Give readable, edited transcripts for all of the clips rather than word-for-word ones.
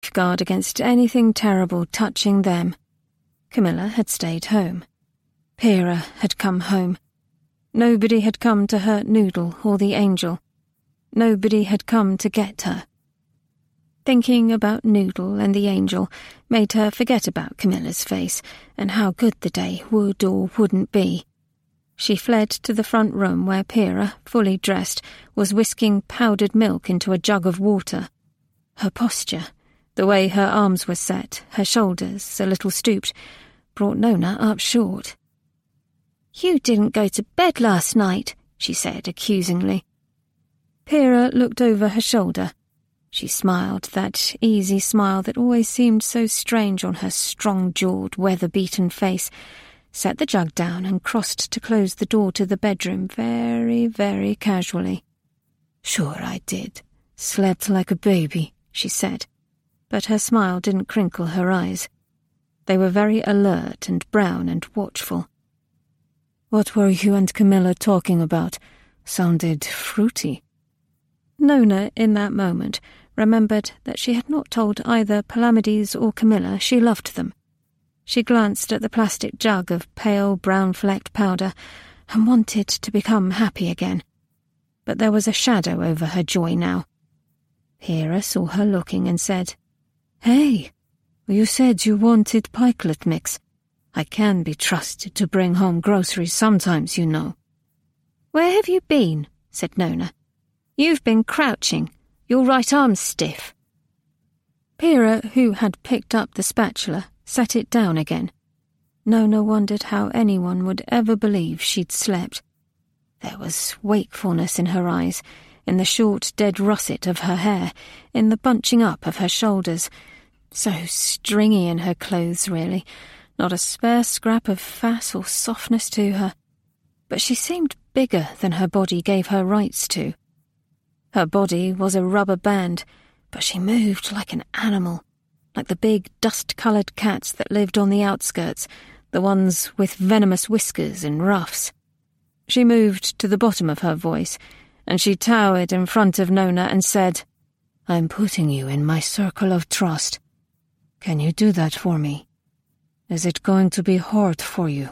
safeguard against anything terrible touching them. Camilla had stayed home. Pyrrha had come home. Nobody had come to hurt Noodle or the angel. Nobody had come to get her. Thinking about Noodle and the angel made her forget about Camilla's face and how good the day would or wouldn't be. She fled to the front room where Pyrrha, fully dressed, was whisking powdered milk into a jug of water. Her posture, the way her arms were set, her shoulders a little stooped, brought Nona up short. "You didn't go to bed last night," she said accusingly. Pyrrha looked over her shoulder. She smiled, that easy smile that always seemed so strange on her strong-jawed, weather-beaten face, set the jug down and crossed to close the door to the bedroom very, very casually. "Sure I did. Slept like a baby," she said, but her smile didn't crinkle her eyes. They were very alert and brown and watchful. "What were you and Camilla talking about? Sounded fruity." Nona, in that moment, remembered that she had not told either Palamedes or Camilla she loved them. She glanced at the plastic jug of pale brown-flecked powder and wanted to become happy again. But there was a shadow over her joy now. Pyrrha saw her looking and said, "Hey, you said you wanted pikelet mix. I can be trusted to bring home groceries sometimes, you know." "Where have you been?" said Nona. "You've been crouching. Your right arm's stiff." Pyrrha, who had picked up the spatula, set it down again. Nona wondered how anyone would ever believe she'd slept. There was wakefulness in her eyes, in the short, dead russet of her hair, in the bunching up of her shoulders. So stringy in her clothes, really, not a spare scrap of fat or softness to her. But she seemed bigger than her body gave her rights to. Her body was a rubber band, but she moved like an animal, like the big dust-coloured cats that lived on the outskirts, the ones with venomous whiskers and ruffs. She moved to the bottom of her voice, and she towered in front of Nona and said, "I'm putting you in my circle of trust. Can you do that for me? Is it going to be hard for you?"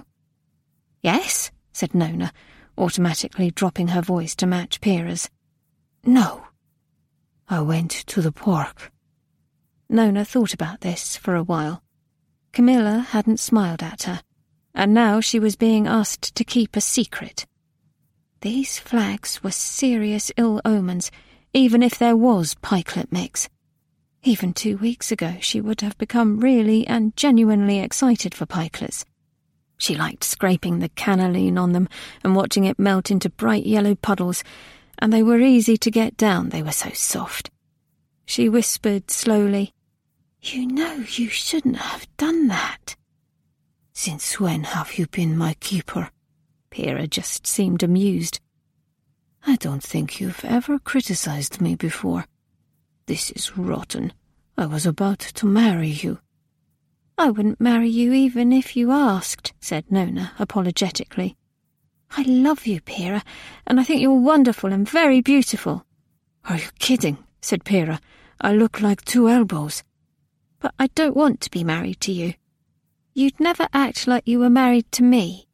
"Yes," said Nona, automatically dropping her voice to match Pyrrha's. "No." "I went to the park." Nona thought about this for a while. Camilla hadn't smiled at her, and now she was being asked to keep a secret. These flags were serious ill omens, even if there was pikelet mix. Even 2 weeks ago she would have become really and genuinely excited for pikelets. She liked scraping the cannelline on them and watching it melt into bright yellow puddles, and they were easy to get down, they were so soft. She whispered slowly, "You know you shouldn't have done that." "Since when have you been my keeper?" Pyrrha just seemed amused. "I don't think you've ever criticized me before. This is rotten. I was about to marry you." "I wouldn't marry you even if you asked," said Nona apologetically. "I love you, Pyrrha, and I think you're wonderful and very beautiful." "Are you kidding?" said Pyrrha. "I look like 2 elbows." "But I don't want to be married to you. You'd never act like you were married to me."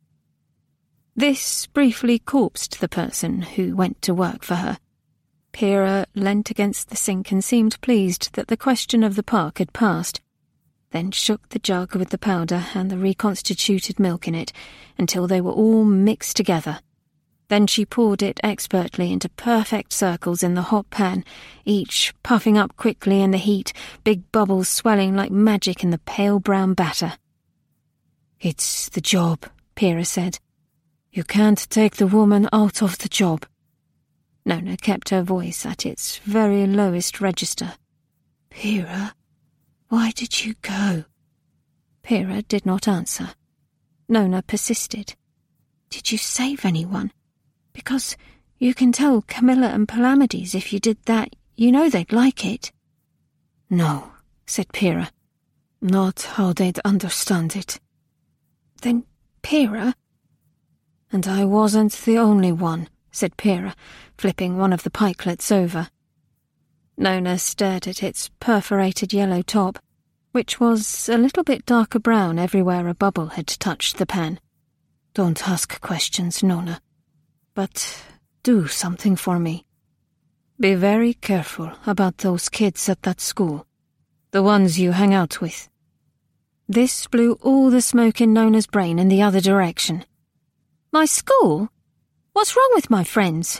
This briefly corpsed the person who went to work for her. Pyrrha leant against the sink and seemed pleased that the question of the park had passed, then shook the jug with the powder and the reconstituted milk in it until they were all mixed together. Then she poured it expertly into perfect circles in the hot pan, each puffing up quickly in the heat, big bubbles swelling like magic in the pale brown batter. "It's the job," Pyrrha said. "You can't take the woman out of the job." Nona kept her voice at its very lowest register. "Pyrrha, why did you go?" Pyrrha did not answer. Nona persisted. "Did you save anyone? Because you can tell Camilla and Palamedes if you did that, you know they'd like it." "No," said Pyrrha. "Not how they'd understand it." "Then, Pyrrha—" "And I wasn't the only one," said Pyrrha, flipping one of the pikelets over. Nona stared at its perforated yellow top, which was a little bit darker brown everywhere a bubble had touched the pen. "Don't ask questions, Nona. But do something for me. Be very careful about those kids at that school, the ones you hang out with." This blew all the smoke in Nona's brain in the other direction. "My school? What's wrong with my friends?"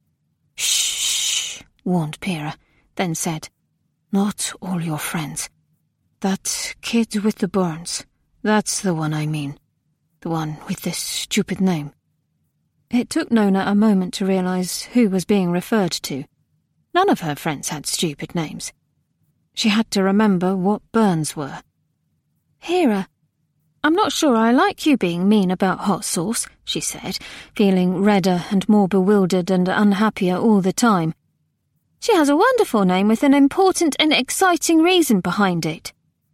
"Shh," warned Pyrrha, then said, "Not all your friends. That kid with the burns, that's the one I mean. The one with this stupid name." It took Nona a moment to realize who was being referred to. None of her friends had stupid names. She had to remember what burns were. "Pyrrha, I'm not sure I like you being mean about hot sauce," she said, feeling redder and more bewildered and unhappier all the time. "She has a wonderful name with an important and exciting reason behind it."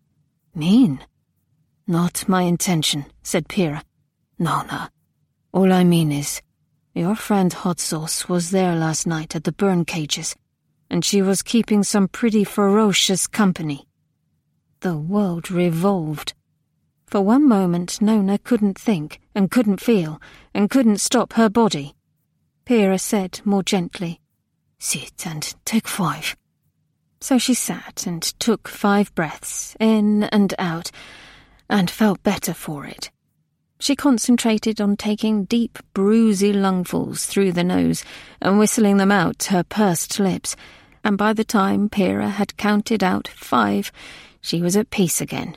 "Mean? Not my intention," said Pyrrha. "Nona, all I mean is, your friend Hot Sauce was there last night at the burn cages, and she was keeping some pretty ferocious company." The world revolved. For one moment, Nona couldn't think, and couldn't feel, and couldn't stop her body. Pyrrha said more gently, "Sit and take 5. So she sat and took 5 breaths, in and out, and felt better for it. She concentrated on taking deep, bruisey lungfuls through the nose and whistling them out her pursed lips, and by the time Pyrrha had counted out 5, she was at peace again.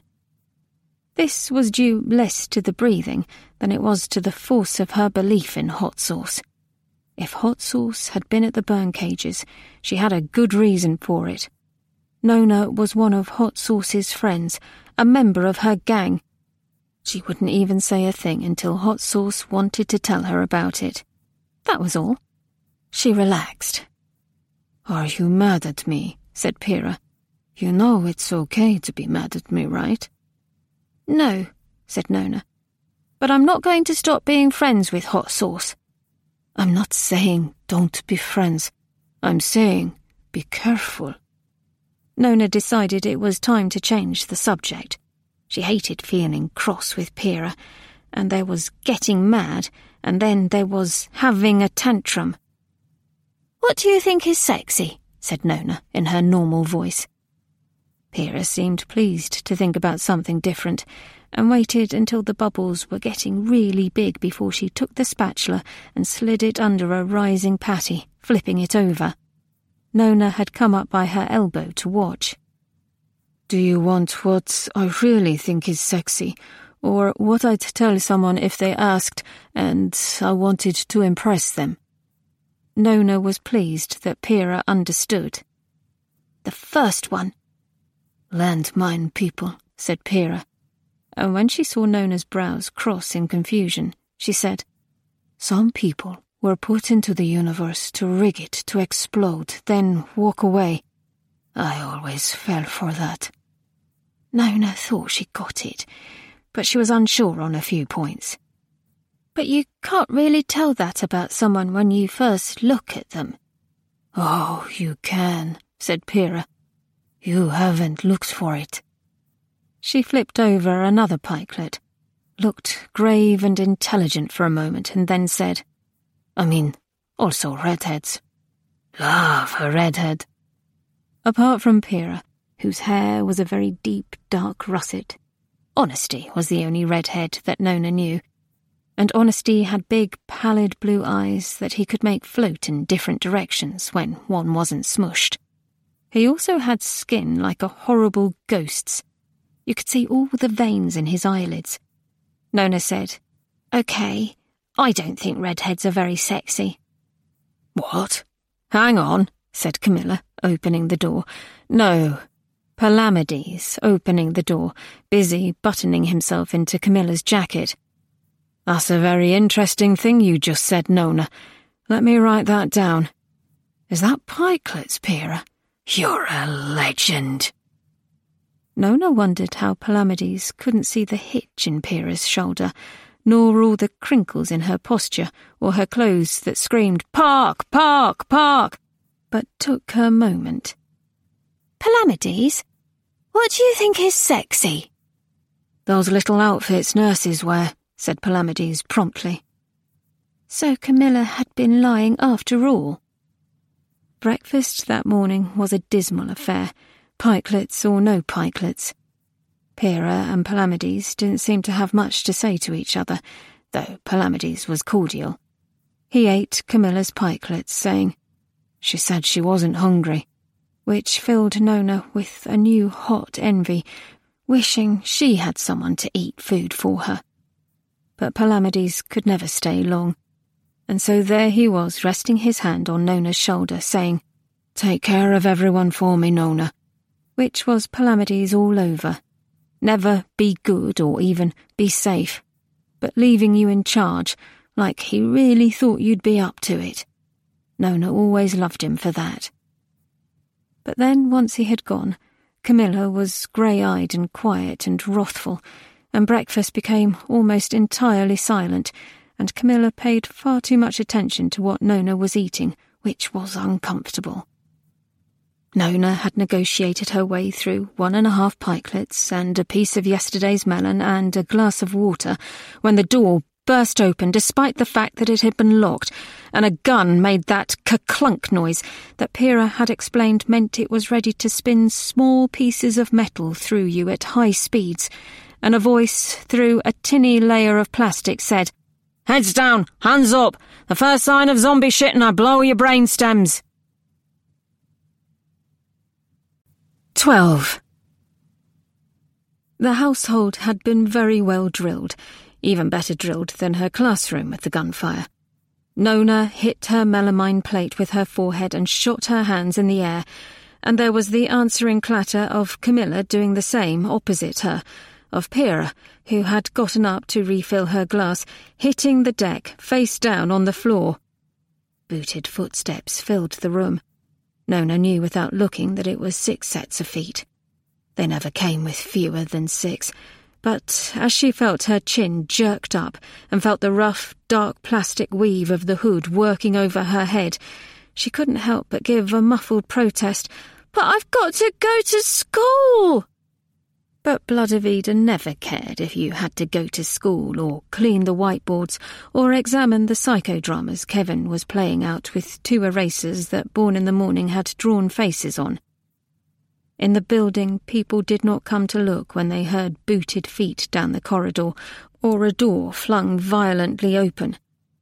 This was due less to the breathing than it was to the force of her belief in Hot Sauce. If Hot Sauce had been at the burn cages, she had a good reason for it. Nona was one of Hot Sauce's friends, a member of her gang. She wouldn't even say a thing until Hot Sauce wanted to tell her about it. That was all. She relaxed. "Are you mad at me?" said Pyrrha. "You know it's okay to be mad at me, right?" "No," said Nona. "But I'm not going to stop being friends with Hot Sauce." "I'm not saying don't be friends. I'm saying be careful." Nona decided it was time to change the subject. She hated feeling cross with Pyrrha, and there was getting mad, and then there was having a tantrum. "What do you think is sexy?" said Nona in her normal voice. Pyrrha seemed pleased to think about something different, and waited until the bubbles were getting really big before she took the spatula and slid it under a rising patty, flipping it over. Nona had come up by her elbow to watch. "Do you want what I really think is sexy, or what I'd tell someone if they asked and I wanted to impress them?" Nona was pleased that Pyrrha understood. "The first one." "Landmine people," said Pyrrha, and when she saw Nona's brows cross in confusion, she said, "Some people were put into the universe to rig it to explode, then walk away. I always fell for that." Nona thought she got it, but she was unsure on a few points. "But you can't really tell that about someone when you first look at them." "Oh, you can," said Pyrrha. "You haven't looked for it." She flipped over another pikelet, looked grave and intelligent for a moment, and then said, "I mean, also redheads. Love a redhead." Apart from Pyrrha, whose hair was a very deep, dark russet, Honesty was the only redhead that Nona knew, and Honesty had big, pallid blue eyes that he could make float in different directions when one wasn't smushed. He also had skin like a horrible ghost's. You could see all the veins in his eyelids. Nona said, "Okay, I don't think redheads are very sexy." "What? Hang on," said Camilla, opening the door. "No." Palamedes, opening the door, busy buttoning himself into Camilla's jacket. "That's a very interesting thing you just said, Nona. Let me write that down. Is that pikelets, Pyrrha? You're a legend." Nona wondered how Palamedes couldn't see the hitch in Pyrrha's shoulder, nor all the crinkles in her posture, or her clothes that screamed, "Park! Park! Park!" but took her moment, Palamedes, what do you think is sexy? Those little outfits nurses wear, said Palamedes promptly. So Camilla had been lying after all. Breakfast that morning was a dismal affair, pikelets or no pikelets. Pyrrha and Palamedes didn't seem to have much to say to each other, though Palamedes was cordial. He ate Camilla's pikelets, saying, "She said she wasn't hungry," which filled Nona with a new hot envy, wishing she had someone to eat food for her. But Palamedes could never stay long, and so there he was resting his hand on Nona's shoulder, saying, "Take care of everyone for me, Nona," which was Palamedes all over. Never be good or even be safe, but leaving you in charge, like he really thought you'd be up to it. Nona always loved him for that. But then, once he had gone, Camilla was grey-eyed and quiet and wrathful, and breakfast became almost entirely silent, and Camilla paid far too much attention to what Nona was eating, which was uncomfortable. Nona had negotiated her way through 1.5 pikelets and a piece of yesterday's melon and a glass of water when the door burst open despite the fact that it had been locked, and a gun made that ka-clunk noise that Pyrrha had explained meant it was ready to spin small pieces of metal through you at high speeds, and a voice through a tinny layer of plastic said, "Heads down, hands up, the first sign of zombie shit and I blow your brain stems." 12. The household had been very well drilled, even better drilled than her classroom with the gunfire. Nona hit her melamine plate with her forehead and shot her hands in the air, and there was the answering clatter of Camilla doing the same opposite her, of Pyrrha, who had gotten up to refill her glass, hitting the deck face down on the floor. Booted footsteps filled the room. Nona knew without looking that it was 6 sets of feet. They never came with fewer than 6, but as she felt her chin jerked up and felt the rough, dark plastic weave of the hood working over her head, she couldn't help but give a muffled protest, "But I've got to go to school!" But Blood of Eden never cared if you had to go to school or clean the whiteboards or examine the psychodramas Kevin was playing out with 2 erasers that Born in the Morning had drawn faces on. In the building, people did not come to look when they heard booted feet down the corridor or a door flung violently open.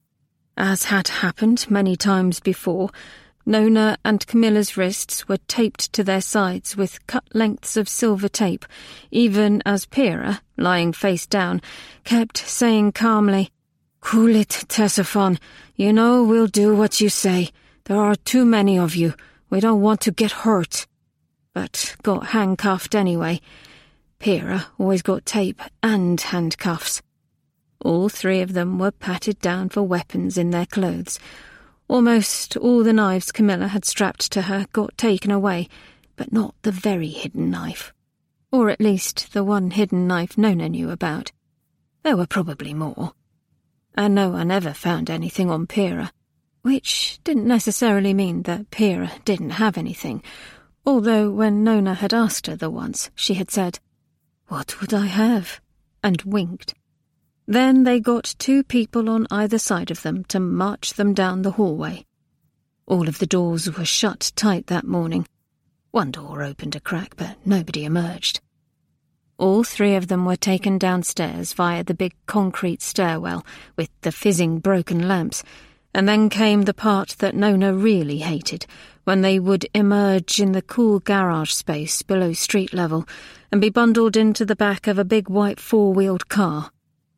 As had happened many times before, Nona and Camilla's wrists were taped to their sides with cut lengths of silver tape, even as Pyrrha, lying face down, kept saying calmly, "Cool it, Tessaphon. You know we'll do what you say. There are too many of you. We don't want to get hurt." But got handcuffed anyway. Pyrrha always got tape and handcuffs. All 3 of them were patted down for weapons in their clothes. Almost all the knives Camilla had strapped to her got taken away, but not the very hidden knife. Or at least the one hidden knife Nona knew about. There were probably more. And no one ever found anything on Pyrrha, which didn't necessarily mean that Pyrrha didn't have anything, although when Nona had asked her the once, she had said, "What would I have?" and winked. Then they got 2 people on either side of them to march them down the hallway. All of the doors were shut tight that morning. One door opened a crack, but nobody emerged. All 3 of them were taken downstairs via the big concrete stairwell with the fizzing broken lamps, and then came the part that Nona really hated, when they would emerge in the cool garage space below street level and be bundled into the back of a big white 4-wheeled car.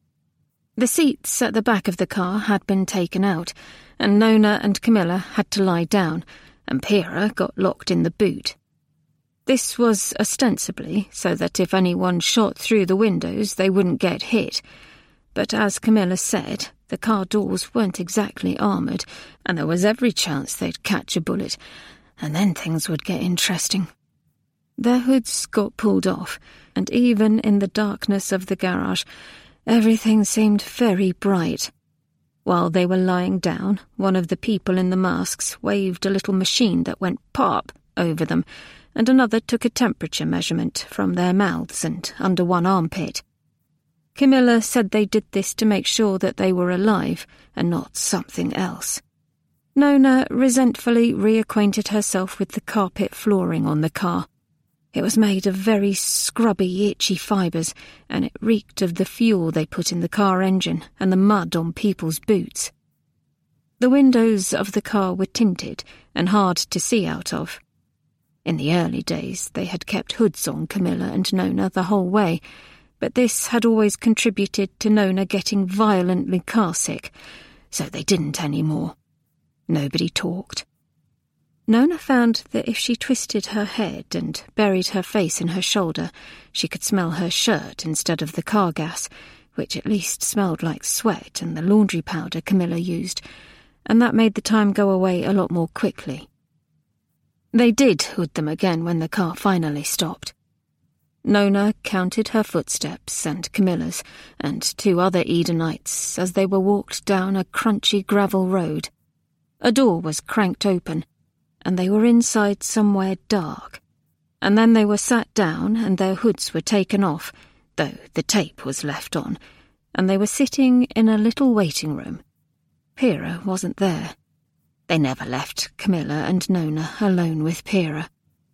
The seats at the back of the car had been taken out, and Nona and Camilla had to lie down, and Pyrrha got locked in the boot. This was ostensibly so that if anyone shot through the windows they wouldn't get hit, but as Camilla said, the car doors weren't exactly armoured, and there was every chance they'd catch a bullet, and then things would get interesting. Their hoods got pulled off, and even in the darkness of the garage, everything seemed very bright. While they were lying down, one of the people in the masks waved a little machine that went pop over them, and another took a temperature measurement from their mouths and under one armpit. Camilla said they did this to make sure that they were alive and not something else. Nona resentfully reacquainted herself with the carpet flooring on the car. It was made of very scrubby, itchy fibres, and it reeked of the fuel they put in the car engine and the mud on people's boots. The windows of the car were tinted and hard to see out of. In the early days, they had kept hoods on Camilla and Nona the whole way, but this had always contributed to Nona getting violently car-sick, so they didn't anymore. Nobody talked. Nona found that if she twisted her head and buried her face in her shoulder, she could smell her shirt instead of the car gas, which at least smelled like sweat and the laundry powder Camilla used, and that made the time go away a lot more quickly. They did hood them again when the car finally stopped. Nona counted her footsteps and Camilla's and 2 other Edenites as they were walked down a crunchy gravel road. A door was cranked open, and they were inside somewhere dark. And then they were sat down and their hoods were taken off, though the tape was left on, and they were sitting in a little waiting room. Pyrrha wasn't there. They never left Camilla and Nona alone with Pyrrha.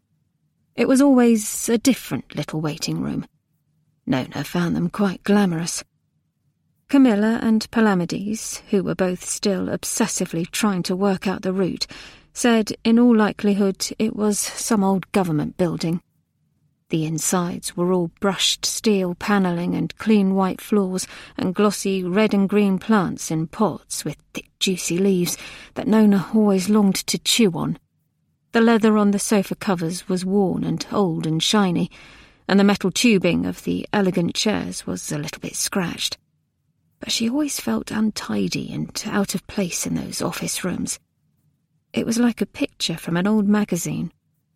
It was always a different little waiting room. Nona found them quite glamorous. Camilla and Palamedes, who were both still obsessively trying to work out the route, said in all likelihood it was some old government building. The insides were all brushed steel panelling and clean white floors and glossy red and green plants in pots with thick juicy leaves that Nona always longed to chew on. The leather on the sofa covers was worn and old and shiny, and the metal tubing of the elegant chairs was a little bit scratched. But she always felt untidy and out of place in those office rooms. It was like a picture from an old magazine.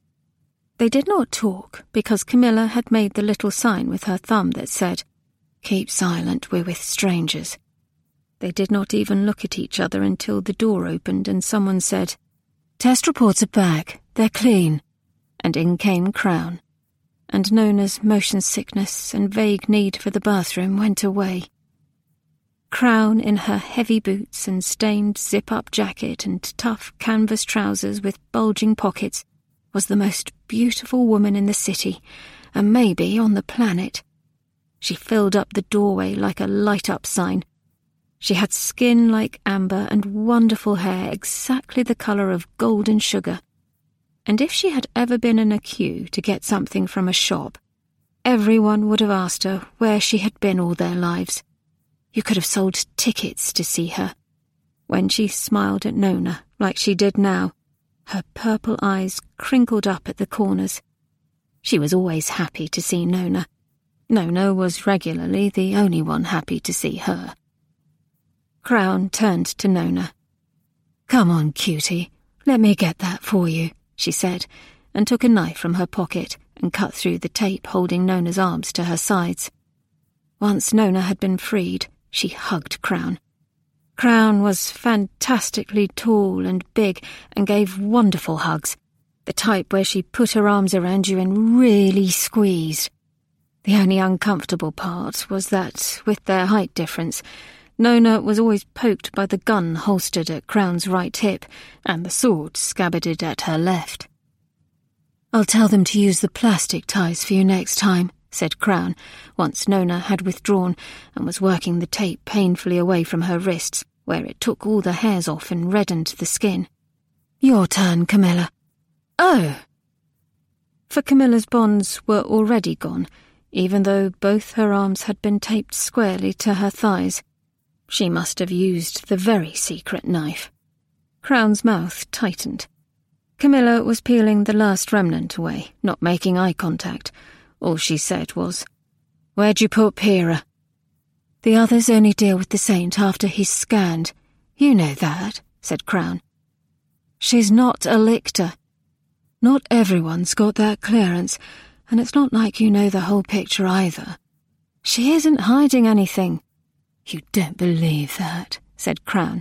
They did not talk because Camilla had made the little sign with her thumb that said, "Keep silent, we're with strangers." They did not even look at each other until the door opened and someone said, "Test reports are back, they're clean." And in came Crown. And Nona's motion sickness and vague need for the bathroom went away. Crown, in her heavy boots and stained zip-up jacket and tough canvas trousers with bulging pockets, was the most beautiful woman in the city, and maybe on the planet. She filled up the doorway like a light-up sign. She had skin like amber and wonderful hair exactly the colour of golden sugar. And if she had ever been in a queue to get something from a shop, everyone would have asked her where she had been all their lives. You could have sold tickets to see her. When she smiled at Nona, like she did now, her purple eyes crinkled up at the corners. She was always happy to see Nona. Nona was regularly the only one happy to see her. Crown turned to Nona. "Come on, cutie, let me get that for you," she said, and took a knife from her pocket and cut through the tape holding Nona's arms to her sides. Once Nona had been freed, she hugged Crown. Crown was fantastically tall and big and gave wonderful hugs, the type where she put her arms around you and really squeezed. The only uncomfortable part was that, with their height difference, Nona was always poked by the gun holstered at Crown's right hip and the sword scabbarded at her left. "I'll tell them to use the plastic ties for you next time," said Crown, once Nona had withdrawn and was working the tape painfully away from her wrists, where it took all the hairs off and reddened the skin. "Your turn, Camilla." "Oh!" For Camilla's bonds were already gone, even though both her arms had been taped squarely to her thighs. She must have used the very secret knife. Crown's mouth tightened. Camilla was peeling the last remnant away, not making eye contact. All she said was, "Where'd you put Pyrrha?" "The others only deal with the saint after he's scanned. You know that," said Crown. "She's not a lictor. Not everyone's got that clearance, and it's not like you know the whole picture either. She isn't hiding anything." "You don't believe that," said Crown.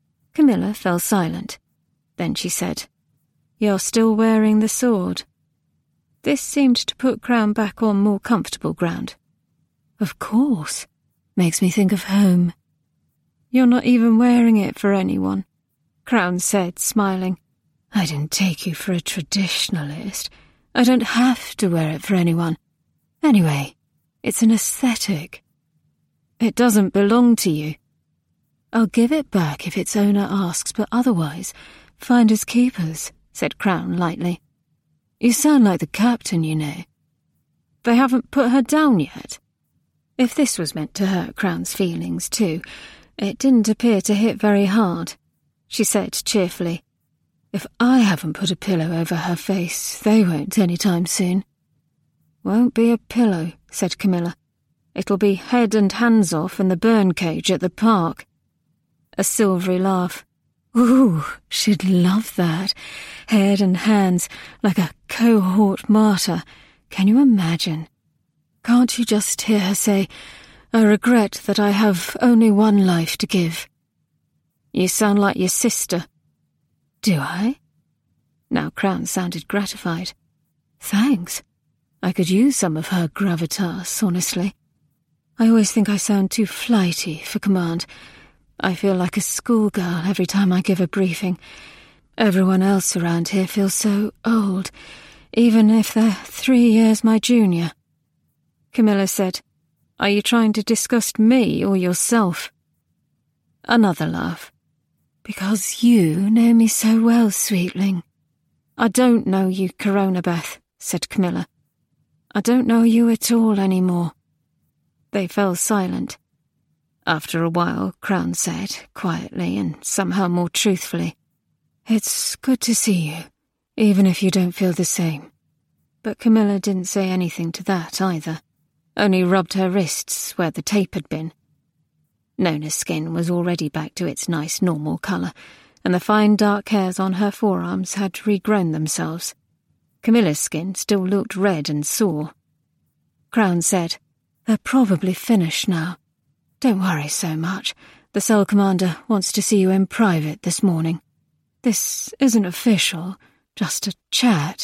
Camilla fell silent. Then she said, "You're still wearing the sword." This seemed to put Crown back on more comfortable ground. Of course. Makes me think of home. You're not even wearing it for anyone, Crown said, smiling. I didn't take you for a traditionalist. I don't have to wear it for anyone. Anyway, it's an aesthetic. It doesn't belong to you. I'll give it back if its owner asks, but otherwise, finders keepers, said Crown lightly. You sound like the captain, you know. They haven't put her down yet. If this was meant to hurt Crown's feelings too, it didn't appear to hit very hard. She said cheerfully, If I haven't put a pillow over her face, they won't any time soon. Won't be a pillow, said Camilla. It'll be head and hands off in the burn cage at the park. A silvery laugh. Ooh, she'd love that. Head and hands, like a cohort martyr. Can you imagine? Can't you just hear her say, I regret that I have only one life to give? You sound like your sister. Do I? Now Crown sounded gratified. Thanks. I could use some of her gravitas, honestly. I always think I sound too flighty for command. I feel like a schoolgirl every time I give a briefing. Everyone else around here feels so old, even if they're 3 years my junior. Camilla said, Are you trying to disgust me or yourself? Another laugh. Because you know me so well, sweetling. I don't know you, Coronabeth, said Camilla. I don't know you at all anymore. They fell silent. After a while, Crown said, quietly and somehow more truthfully, It's good to see you, even if you don't feel the same. But Camilla didn't say anything to that either, only rubbed her wrists where the tape had been. Nona's skin was already back to its nice normal colour, and the fine dark hairs on her forearms had regrown themselves. Camilla's skin still looked red and sore. Crown said, They're probably finished now. Don't worry so much. The cell commander wants to see you in private this morning. This isn't official, just a chat.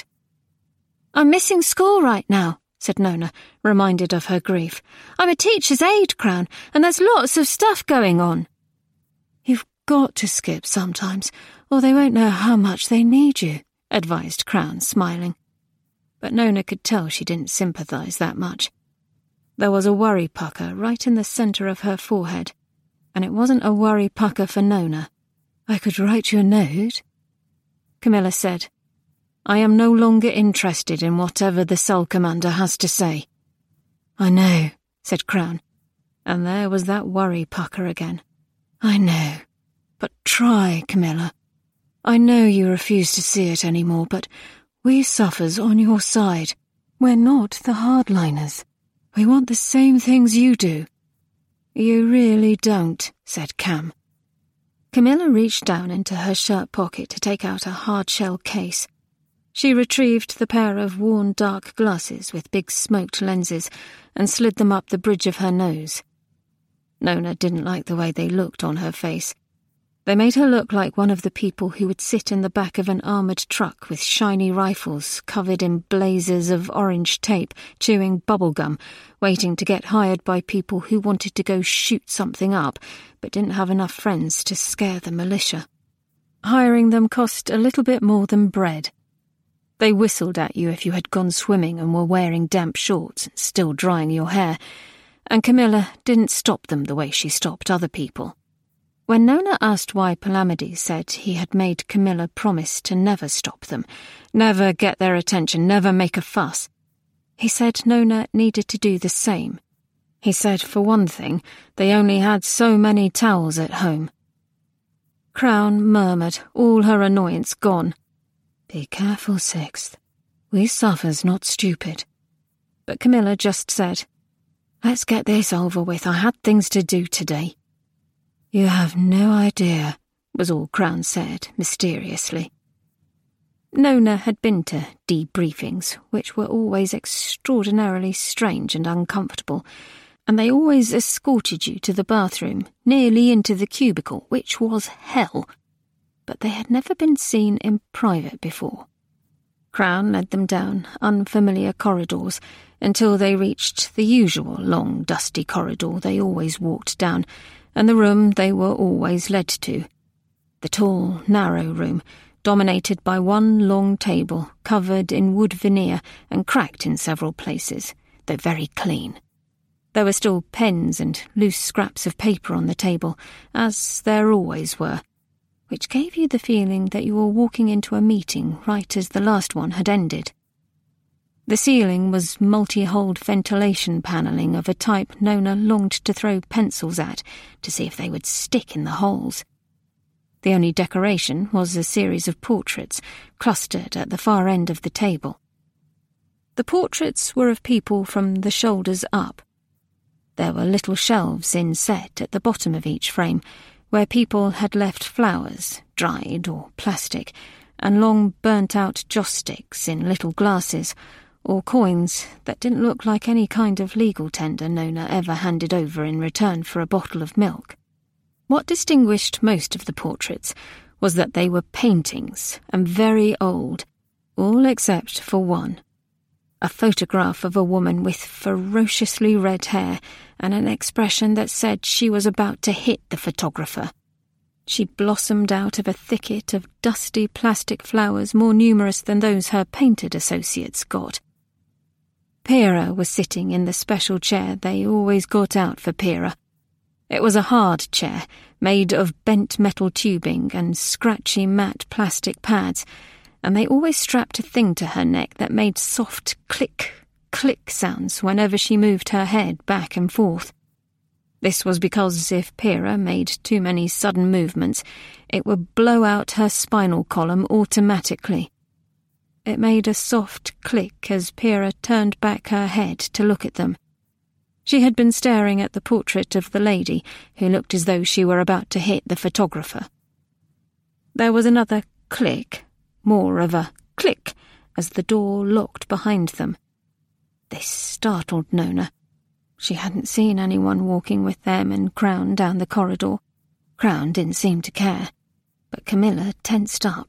I'm missing school right now, said Nona, reminded of her grief. I'm a teacher's aide, Crown, and there's lots of stuff going on. You've got to skip sometimes, or they won't know how much they need you, advised Crown, smiling. But Nona could tell she didn't sympathise that much. There was a worry pucker right in the centre of her forehead, and it wasn't a worry pucker for Nona. I could write you a note. Camilla said, I am no longer interested in whatever the cell commander has to say. I know, said Crown, and there was that worry pucker again. I know, but try, Camilla. I know you refuse to see it anymore, but we Suffers on your side. We're not the hardliners. We want the same things you do. You really don't, said Cam. Camilla reached down into her shirt pocket to take out a hard-shell case. She retrieved the pair of worn dark glasses with big smoked lenses and slid them up the bridge of her nose. Nona didn't like the way they looked on her face. They made her look like one of the people who would sit in the back of an armoured truck with shiny rifles covered in blazes of orange tape, chewing bubblegum, waiting to get hired by people who wanted to go shoot something up but didn't have enough friends to scare the militia. Hiring them cost a little bit more than bread. They whistled at you if you had gone swimming and were wearing damp shorts and still drying your hair, and Camilla didn't stop them the way she stopped other people. When Nona asked why Palamedes said he had made Camilla promise to never stop them, never get their attention, never make a fuss, he said Nona needed to do the same. He said, for one thing, they only had so many towels at home. Crown murmured, all her annoyance gone. Be careful, Sixth. We Suffers not stupid. But Camilla just said, Let's get this over with. I had things to do today. You have no idea, was all Crown said, mysteriously. Nona had been to debriefings, which were always extraordinarily strange and uncomfortable, and they always escorted you to the bathroom, nearly into the cubicle, which was hell. But they had never been seen in private before. Crown led them down unfamiliar corridors until they reached the usual long, dusty corridor they always walked down, and the room they were always led to. The tall, narrow room, dominated by one long table covered in wood veneer and cracked in several places, though very clean. There were still pens and loose scraps of paper on the table, as there always were, which gave you the feeling that you were walking into a meeting right as the last one had ended. The ceiling was multi-holed ventilation panelling of a type Nona longed to throw pencils at to see if they would stick in the holes. The only decoration was a series of portraits clustered at the far end of the table. The portraits were of people from the shoulders up. There were little shelves inset at the bottom of each frame, where people had left flowers, dried or plastic, and long burnt-out joss sticks in little glasses, or coins that didn't look like any kind of legal tender Nona ever handed over in return for a bottle of milk. What distinguished most of the portraits was that they were paintings, and very old, all except for one. A photograph of a woman with ferociously red hair and an expression that said she was about to hit the photographer. She blossomed out of a thicket of dusty plastic flowers more numerous than those her painted associates got. Pyrrha was sitting in the special chair they always got out for Pyrrha. It was a hard chair, made of bent metal tubing and scratchy matte plastic pads, and they always strapped a thing to her neck that made soft click, click sounds whenever she moved her head back and forth. This was because if Pyrrha made too many sudden movements, it would blow out her spinal column automatically. It made a soft click as Pyrrha turned back her head to look at them. She had been staring at the portrait of the lady who looked as though she were about to hit the photographer. There was another click, more of a click, as the door locked behind them. This startled Nona. She hadn't seen anyone walking with them and Crown down the corridor. Crown didn't seem to care, but Camilla tensed up.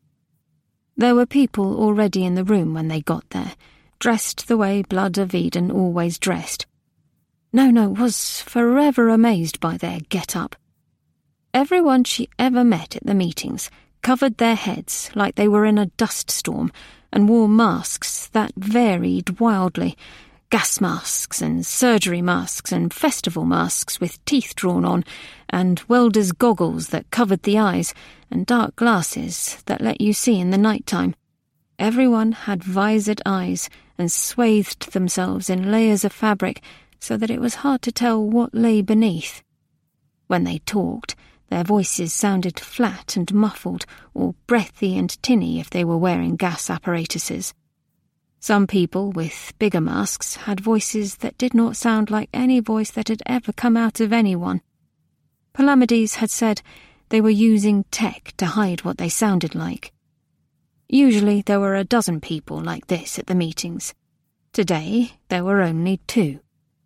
There were people already in the room when they got there, dressed the way Blood of Eden always dressed. Nona was forever amazed by their get-up. Everyone she ever met at the meetings covered their heads like they were in a dust storm and wore masks that varied wildly, gas masks and surgery masks and festival masks with teeth drawn on, and welder's goggles that covered the eyes, and dark glasses that let you see in the night-time. Everyone had visored eyes and swathed themselves in layers of fabric so that it was hard to tell what lay beneath. When they talked, their voices sounded flat and muffled, or breathy and tinny if they were wearing gas apparatuses. Some people with bigger masks had voices that did not sound like any voice that had ever come out of anyone. Palamedes had said they were using tech to hide what they sounded like. Usually there were a dozen people like this at the meetings. Today there were only 2.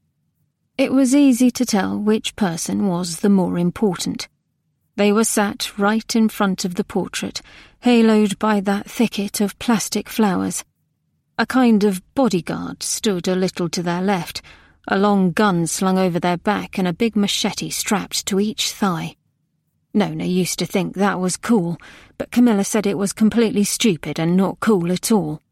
It was easy to tell which person was the more important. They were sat right in front of the portrait, haloed by that thicket of plastic flowers. A kind of bodyguard stood a little to their left, a long gun slung over their back and a big machete strapped to each thigh. Nona used to think that was cool, but Camilla said it was completely stupid and not cool at all.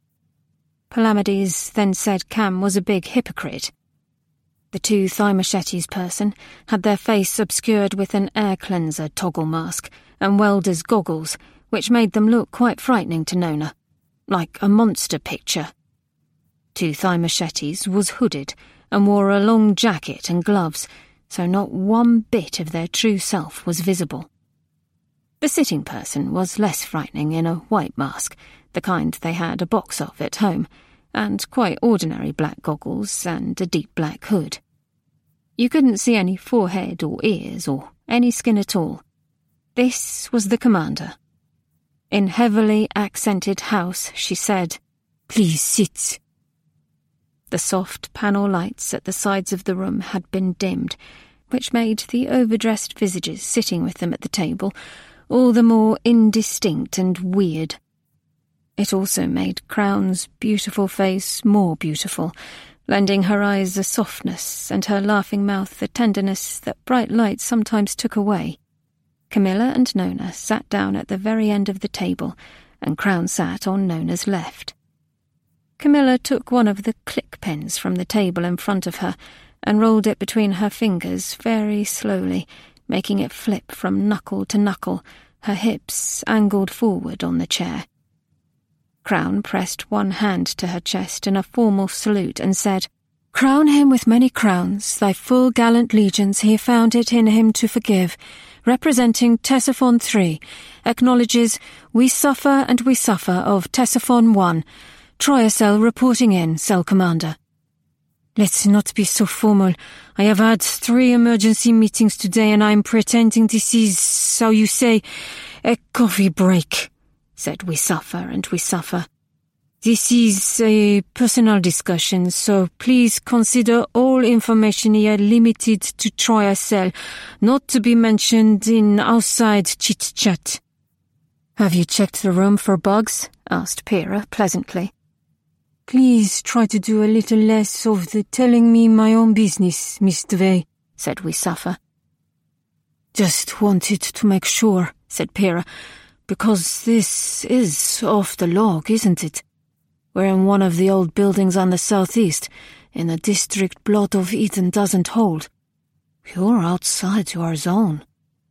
Palamedes then said Cam was a big hypocrite. The 2 thigh machetes person had their face obscured with an air cleanser toggle mask and welder's goggles, which made them look quite frightening to Nona, like a monster picture. 2 thigh machetes was hooded and wore a long jacket and gloves, so not one bit of their true self was visible. The sitting person was less frightening in a white mask, the kind they had a box of at home, and quite ordinary black goggles and a deep black hood. You couldn't see any forehead or ears or any skin at all. This was the commander. In heavily accented house, she said, "Please sit." The soft panel lights at the sides of the room had been dimmed, which made the overdressed visages sitting with them at the table all the more indistinct and weird. It also made Crown's beautiful face more beautiful, lending her eyes a softness and her laughing mouth a tenderness that bright light sometimes took away. Camilla and Nona sat down at the very end of the table, and Crown sat on Nona's left. Camilla took one of the click pens from the table in front of her and rolled it between her fingers very slowly, making it flip from knuckle to knuckle, her hips angled forward on the chair. Crown pressed one hand to her chest in a formal salute and said, "Crown him with many crowns, thy full gallant legions he found it in him to forgive, representing Ctesiphon 3, acknowledges we suffer of Ctesiphon 1, Troyacell reporting in, Cell Commander." "Let's not be so formal. I have had 3 emergency meetings today and I'm pretending this is, how you say, a coffee break," said We Suffer. "This is a personal discussion, so please consider all information here limited to Troyacell, not to be mentioned in outside chit-chat." "Have you checked the room for bugs?" asked Pyrrha pleasantly. "Please try to do a little less of the telling me my own business, Miss Devey," said We Suffer. "Just wanted to make sure," said Pyrrha, "because this is off the log, isn't it? We're in one of the old buildings on the southeast, in the district Blood of Eden doesn't hold. You're outside your zone."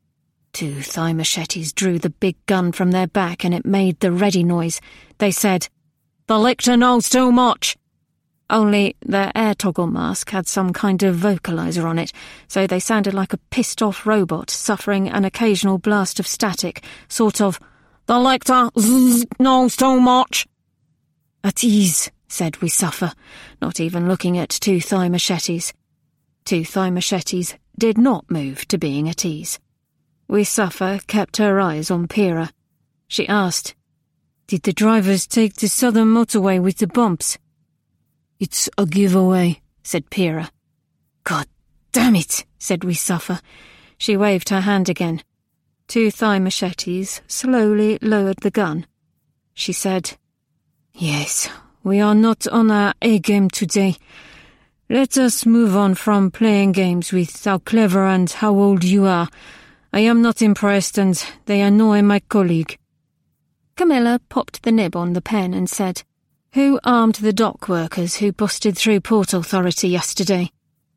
2 thigh machetes drew the big gun from their back and it made the ready noise. They said, "The lictor knows too much." Only their air toggle mask had some kind of vocalizer on it, so they sounded like a pissed-off robot suffering an occasional blast of static, sort of, "The lictor knows too much." "At ease," said We Suffer, not even looking at 2 thigh machetes. 2 thigh machetes did not move to being at ease. We Suffer kept her eyes on Pyrrha. She asked, "Did the drivers take the southern motorway with the bumps?" "It's a giveaway," said Pyrrha. "God damn it," said We Suffer. She waved her hand again. 2 thigh machetes slowly lowered the gun. She said, "Yes, we are not on our A-game today. Let us move on from playing games with how clever and how old you are. I am not impressed and they annoy my colleague." Camilla popped the nib on the pen and said, "Who armed the dock workers who busted through Port Authority yesterday?"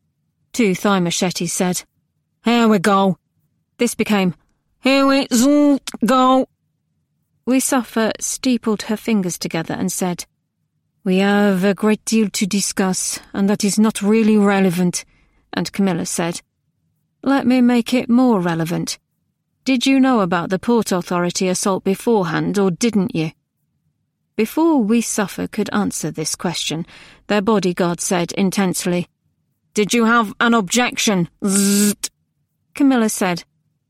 2 thigh machetes said, "Here we go." This became, "Here we go." We Suffer steepled her fingers together and said, "We have a great deal to discuss, and that is not really relevant." And Camilla said, "Let me make it more relevant. Did you know about the Port Authority assault beforehand, or didn't you?" Before We Suffer could answer this question, their bodyguard said intensely, "Did you have an objection?" Zzzt. Camilla said,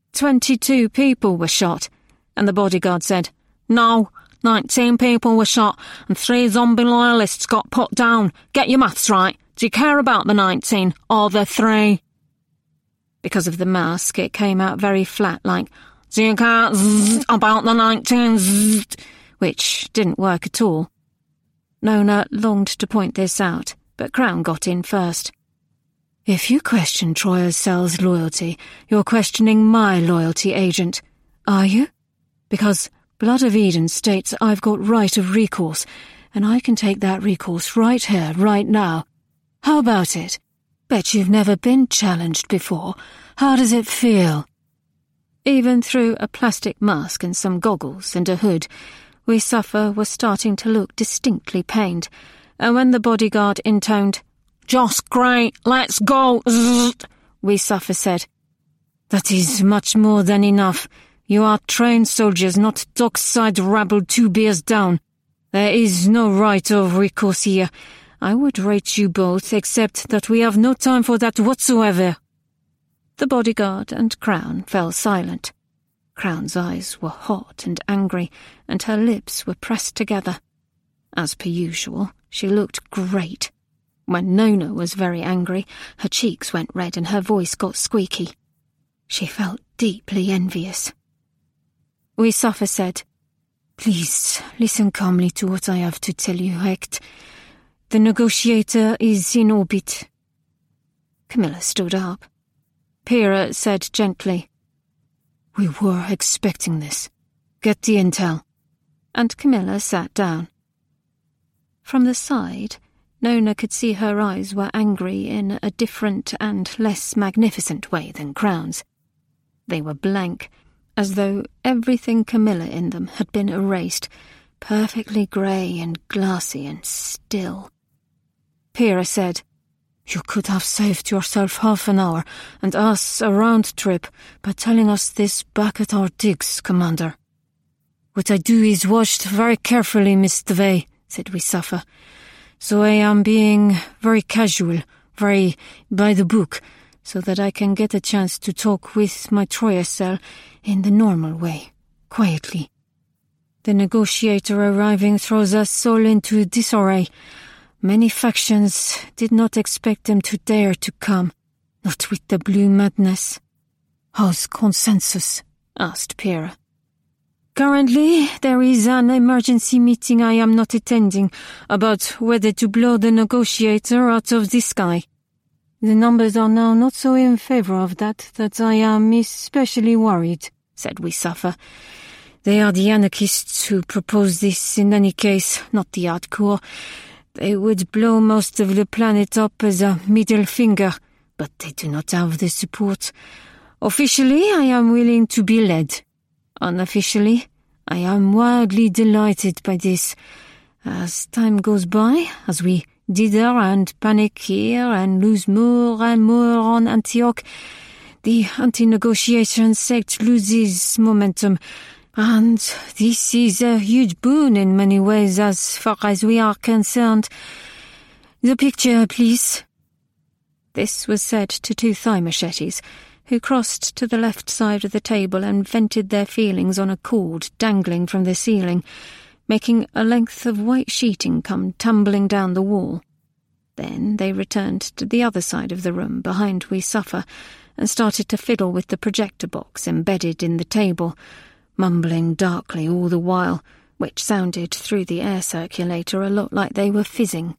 22 people were shot, and the bodyguard said, "No, 19 people were shot and 3 zombie loyalists got put down. Get your maths right. Do you care about the 19 or the 3? Because of the mask, it came out very flat, like, "Do you care about the 19? Which didn't work at all. Nona longed to point this out, but Crown got in first. "If you question Troyacell's loyalty, you're questioning my loyalty, Agent. Are you? Because Blood of Eden states I've got right of recourse, and I can take that recourse right here, right now. How about it? Bet you've never been challenged before. How does it feel?" Even through a plastic mask and some goggles and a hood, We Suffer was starting to look distinctly pained, and when the bodyguard intoned, "Just great, let's go," We Suffer said, "That is much more than enough. You are trained soldiers, not dockside rabble 2 beers down. There is no right of recourse here. I would rate you both, except that we have no time for that whatsoever." The bodyguard and Crown fell silent. Crown's eyes were hot and angry, and her lips were pressed together. As per usual, she looked great. When Nona was very angry, her cheeks went red and her voice got squeaky. She felt deeply envious. We Suffer said, Please, listen calmly to what I have to tell you, Hecht. The negotiator is in orbit. Camilla stood up. Pyrrha said gently, We were expecting this. Get the intel. And Camilla sat down. From the side, Nona could see her eyes were angry in a different and less magnificent way than Crown's. They were blank, as though everything Camilla in them had been erased, perfectly grey and glassy and still. Pyrrha said, You could have saved yourself half an hour and us a round trip by telling us this back at our digs, Commander. What I do is watched very carefully, Miss DeVay, said Wissafa. So I am being very casual, very by the book, so that I can get a chance to talk with my Troya cell in the normal way, quietly. The negotiator arriving throws us all into disarray. Many factions did not expect them to dare to come, not with the blue madness. How's consensus? Asked Pyrrha. Currently, there is an emergency meeting I am not attending about whether to blow the negotiator out of the sky. The numbers are now not so in favor of that I am especially worried, said Wissafa. They are the anarchists who propose this in any case, not the hardcore. They would blow most of the planet up as a middle finger, but they do not have the support. Officially, I am willing to be led. Unofficially, I am wildly delighted by this. As time goes by, as we dither and panic here and lose more and more on Antioch, the anti-negotiation sect loses momentum, and this is a huge boon in many ways as far as we are concerned. The picture, please. This was said to two thigh machetes, who crossed to the left side of the table and vented their feelings on a cord dangling from the ceiling, making a length of white sheeting come tumbling down the wall. Then they returned to the other side of the room behind Wissafa and started to fiddle with the projector box embedded in the table, mumbling darkly all the while, which sounded through the air circulator a lot like they were fizzing.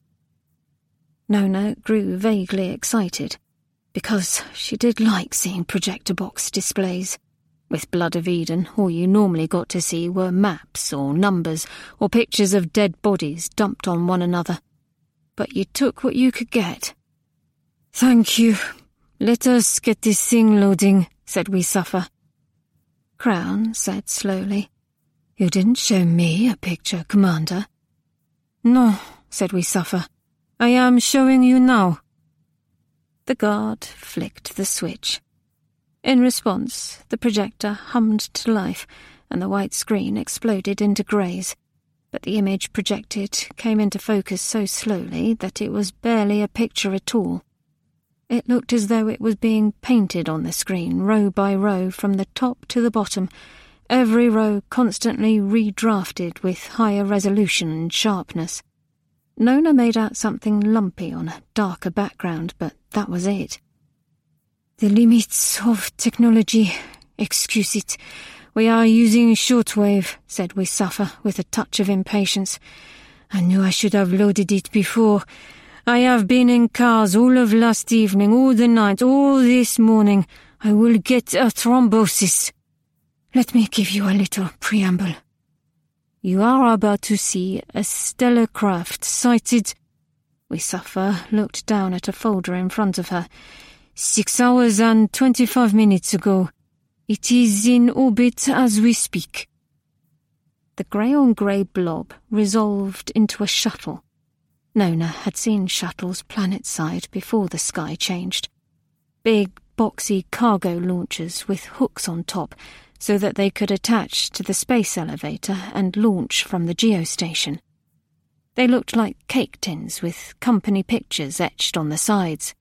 Nona grew vaguely excited, because she did like seeing projector box displays. With Blood of Eden, all you normally got to see were maps or numbers or pictures of dead bodies dumped on one another. But you took what you could get. Thank you. Let us get this thing loading, said Wissafa. Crown said slowly, You didn't show me a picture, Commander. No, said Wissafa. I am showing you now. The guard flicked the switch. In response, the projector hummed to life, and the white screen exploded into greys, but the image projected came into focus so slowly that it was barely a picture at all. It looked as though it was being painted on the screen, row by row, from the top to the bottom, every row constantly redrafted with higher resolution and sharpness. Nona made out something lumpy on a darker background, but that was it. The limits of technology, excuse it. We are using shortwave, said Wissafa with a touch of impatience. I knew I should have loaded it before. I have been in cars all of last evening, all the night, all this morning. I will get a thrombosis. Let me give you a little preamble. You are about to see a stellar craft sighted. Wissafa looked down at a folder in front of her. 6 hours and 25 minutes ago. It is in orbit as we speak. The grey-on-grey blob resolved into a shuttle. Nona had seen shuttles planet-side before the sky changed. Big, boxy cargo launchers with hooks on top, so that they could attach to the space elevator and launch from the geostation. They looked like cake tins with company pictures etched on the sides.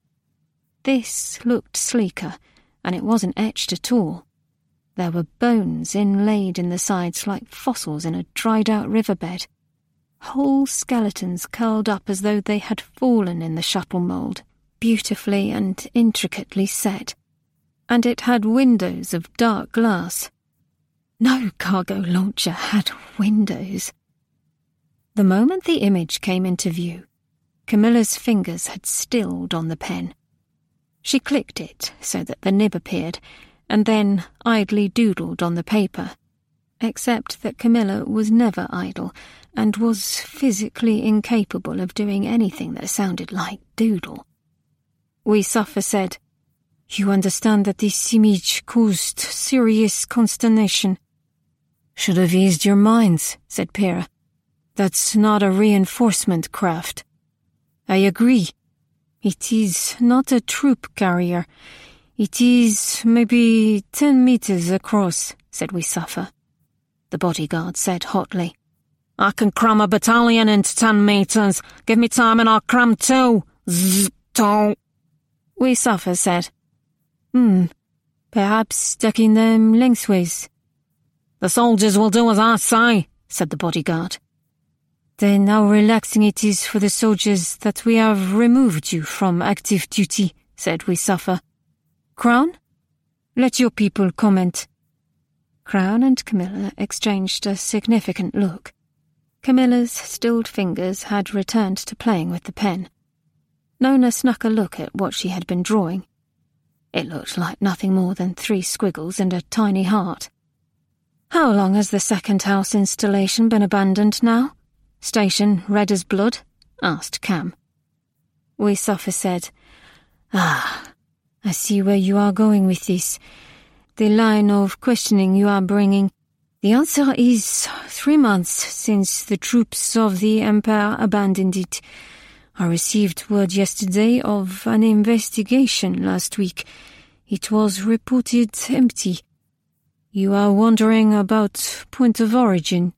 This looked sleeker, and it wasn't etched at all. There were bones inlaid in the sides like fossils in a dried-out riverbed. Whole skeletons curled up as though they had fallen in the shuttle mould, beautifully and intricately set. And it had windows of dark glass. No cargo launcher had windows. The moment the image came into view, Camilla's fingers had stilled on the pen. She clicked it so that the nib appeared, and then idly doodled on the paper, except that Camilla was never idle and was physically incapable of doing anything that sounded like doodle. Weissafa said, "You understand that this image caused serious consternation." "Should have eased your minds," said Pyrrha. "That's not a reinforcement craft." "I agree. It is not a troop carrier. It is maybe 10 meters across," said Weissafa. The bodyguard said hotly, "I can cram a battalion into 10 meters. Give me time and I'll cram 2. Zzz-to." Weissafa said, Perhaps stacking them lengthways." "The soldiers will do as I say," said the bodyguard. "Then how relaxing it is for the soldiers that we have removed you from active duty," said Weissafa. "Crown, let your people comment." Crown and Camilla exchanged a significant look. Camilla's stilled fingers had returned to playing with the pen. Nona snuck a look at what she had been drawing. It looked like nothing more than 3 squiggles and a tiny heart. "How long has the second house installation been abandoned now? Station red as blood?" asked Cam. Weissafa said, I see where you are going with this. The line of questioning you are bringing. The answer is 3 months since the troops of the Empire abandoned it. I received word yesterday of an investigation last week. It was reported empty. You are wondering about point of origin?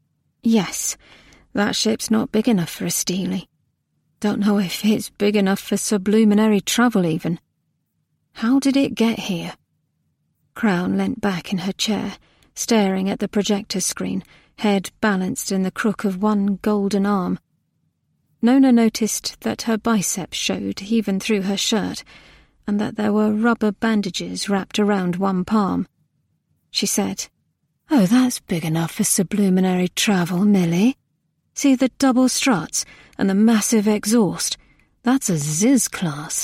Yes, that ship's not big enough for a Steely. Don't know if it's big enough for subliminary travel even. How did it get here? Crown leant back in her chair, staring at the projector screen, head balanced in the crook of one golden arm. Nona noticed that her biceps showed even through her shirt, and that there were rubber bandages wrapped around one palm. She said, "Oh, that's big enough for subliminary travel, Millie. See the double struts and the massive exhaust? That's a Ziz class."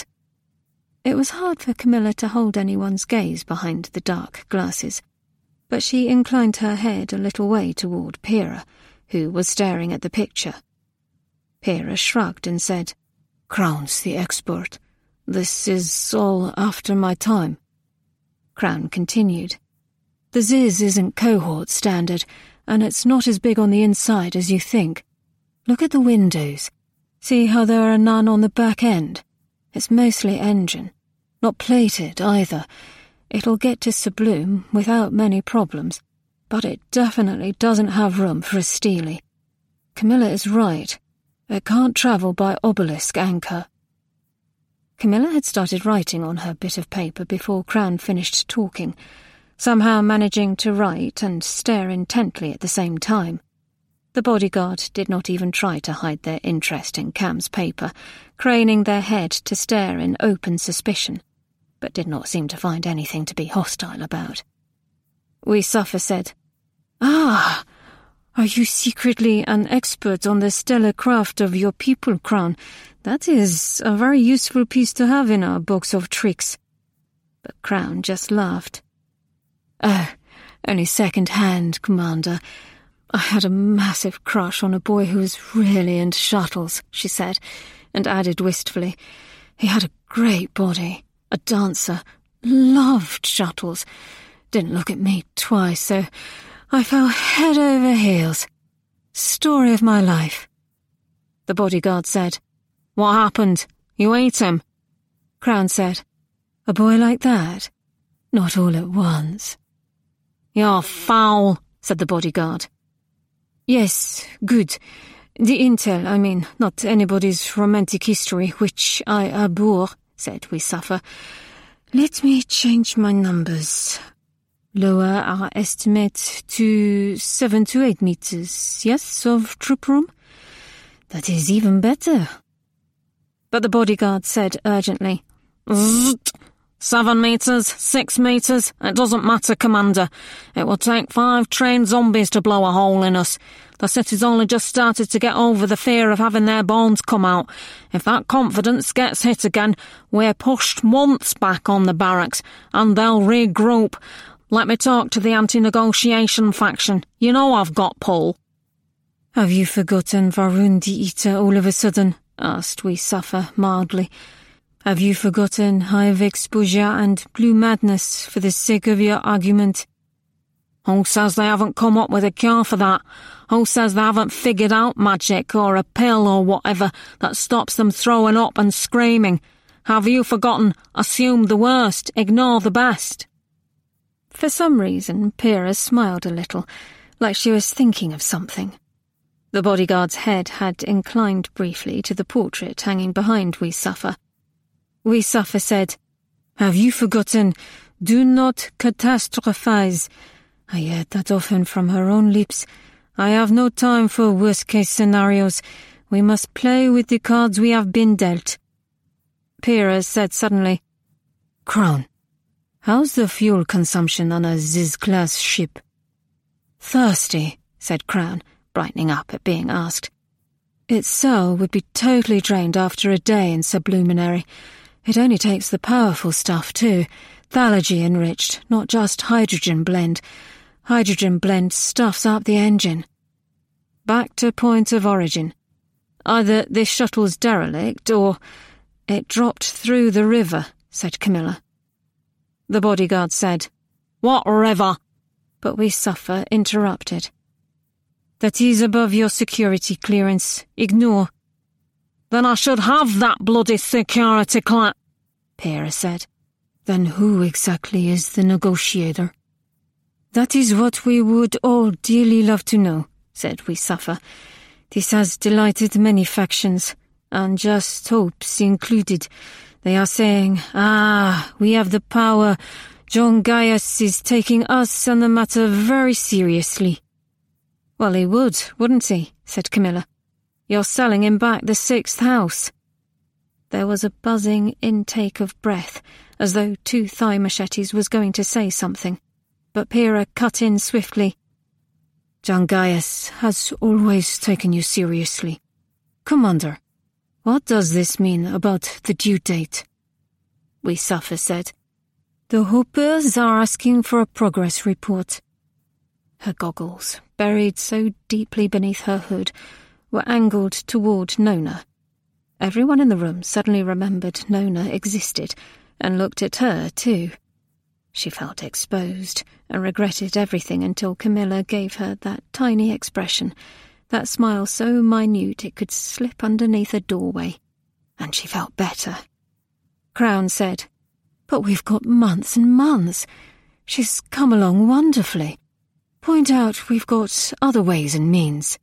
It was hard for Camilla to hold anyone's gaze behind the dark glasses, but she inclined her head a little way toward Pyrrha, who was staring at the picture. Pyrrha shrugged and said, "Crown's the expert. This is all after my time." Crown continued, "The Ziz isn't cohort standard, and it's not as big on the inside as you think. Look at the windows. See how there are none on the back end? It's mostly engine. Not plated either. It'll get to Sublume without many problems, but it definitely doesn't have room for a Steely. Camilla is right. It can't travel by obelisk anchor." Camilla had started writing on her bit of paper before Crown finished talking, somehow managing to write and stare intently at the same time. The bodyguard did not even try to hide their interest in Cam's paper, craning their head to stare in open suspicion, but did not seem to find anything to be hostile about. Weissafa said, Are you secretly an expert on the stellar craft of your people, Crown? That is a very useful piece to have in our box of tricks." But Crown just laughed. "Oh, only second-hand, Commander. I had a massive crush on a boy who was really into shuttles," she said, and added wistfully, "He had a great body, a dancer, loved shuttles. Didn't look at me twice, so I fell head over heels. Story of my life." The bodyguard said, "What happened? You ate him?" Crown said, "A boy like that? Not all at once." "You're foul," said the bodyguard. "Yes, good. The intel, I mean, not anybody's romantic history, which I abhor," said Weissafa. "Let me change my numbers. Lower our estimate to 7 to 8 meters, yes, of troop room? That is even better." But the bodyguard said urgently, "Zzzt! 7 meters, 6 meters, it doesn't matter, Commander. It will take 5 trained zombies to blow a hole in us. The city's only just started to get over the fear of having their bones come out. If that confidence gets hit again, we're pushed months back on the barracks, and they'll regroup. Let me talk to the anti-negotiation faction. You know I've got pull. Have you forgotten Varun the Eater all of a sudden? Asked We Suffer mildly. Have you forgotten hive exposure and blue madness for the sake of your argument? Who says they haven't come up with a cure for that? Who says they haven't figured out magic or a pill or whatever that stops them throwing up and screaming? Have you forgotten? Assume the worst, ignore the best. For some reason, Pyrrha smiled a little, like she was thinking of something. The bodyguard's head had inclined briefly to the portrait hanging behind We Suffer. We Suffer said, Have you forgotten? Do not catastrophize. I heard that often from her own lips. I have no time for worst-case scenarios. We must play with the cards we have been dealt. Pyrrha said suddenly, Crown, how's the fuel consumption on a Ziz-class ship? Thirsty, said Crown, brightening up at being asked. Its cell would be totally drained after a day in Subluminary. It only takes the powerful stuff, too. Thallogy enriched, not just hydrogen blend. Hydrogen blend stuffs up the engine. Back to point of origin. Either this shuttle's derelict, or it dropped through the river, said Camilla. The bodyguard said, What river? But We Suffer interrupted. That is above your security clearance. Ignore. Then I should have that bloody security clap, Pyrrha said. Then who exactly is the negotiator? That is what we would all dearly love to know, said We Suffer. This has delighted many factions, Unjust Hopes included. They are saying, we have the power. John Gaius is taking us and the matter very seriously. Well, he would, wouldn't he? Said Camilla. You're selling him back the 6th house. There was a buzzing intake of breath, as though Two Thigh Machetes was going to say something, but Pyrrha cut in swiftly. John Gaius has always taken you seriously. Commander, what does this mean about the due date? We Suffer said. The Hoppers are asking for a progress report. Her goggles, buried so deeply beneath her hood, were angled toward Nona. Everyone in the room suddenly remembered Nona existed, and looked at her, too. She felt exposed, and regretted everything until Camilla gave her that tiny expression, that smile so minute it could slip underneath a doorway, and she felt better. Crown said, But we've got months and months. She's come along wonderfully. Point out we've got other ways and means.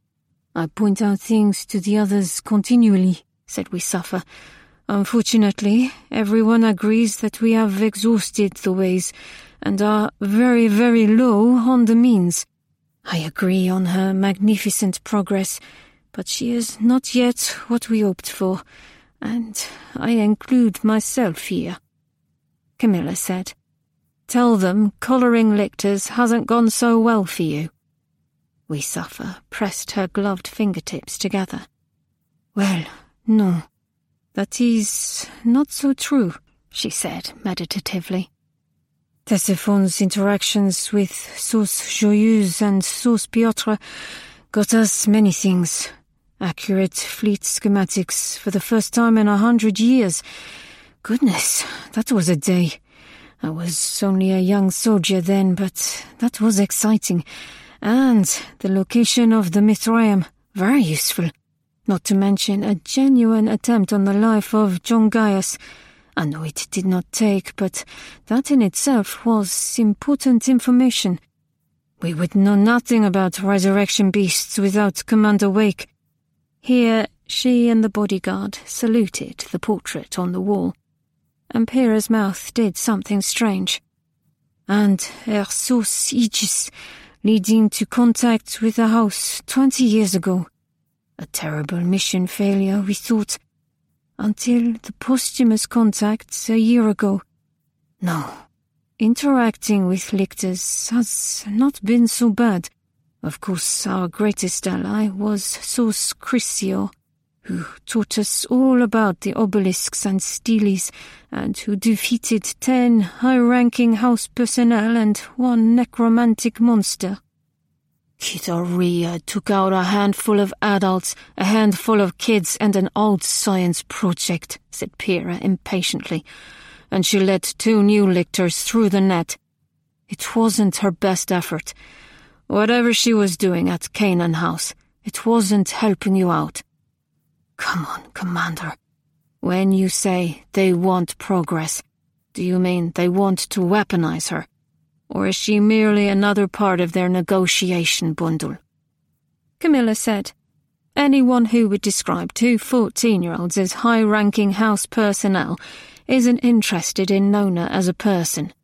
I point out things to the others continually, said We Suffer. Unfortunately, everyone agrees that we have exhausted the ways and are very, very low on the means. I agree on her magnificent progress, but she is not yet what we hoped for, and I include myself here. Camilla said, Tell them colouring lictors hasn't gone so well for you. We Suffer pressed her gloved fingertips together. Well, no. That is not so true, she said meditatively. Tesiphone's interactions with Sauce Joyeuse and Sauce Piotr got us many things. Accurate fleet schematics for the first time in 100 years. Goodness, that was a day. I was only a young soldier then, but that was exciting. And the location of the Mithraeum, very useful. Not to mention a genuine attempt on the life of John Gaius. I know it did not take, but that in itself was important information. We would know nothing about resurrection beasts without Commander Wake. Here, she and the bodyguard saluted the portrait on the wall, and Pyrrha's mouth did something strange. And Ersos Aegis, leading to contact with the house 20 years ago. A terrible mission failure, we thought, until the posthumous contacts a year ago. No. Interacting with lictors has not been so bad. Of course, our greatest ally was Sos Chrysio, who taught us all about the obelisks and steles, and who defeated 10 high-ranking house personnel and 1 necromantic monster. Kitharia took out a handful of adults, a handful of kids, and an old science project, said Pyrrha impatiently, and she let 2 new lictors through the net. It wasn't her best effort. Whatever she was doing at Canaan House, it wasn't helping you out. Come on, Commander. When you say they want progress, do you mean they want to weaponize her? Or is she merely another part of their negotiation bundle? Camilla said, anyone who would describe 2 14-year-olds as high-ranking house personnel isn't interested in Nona as a person.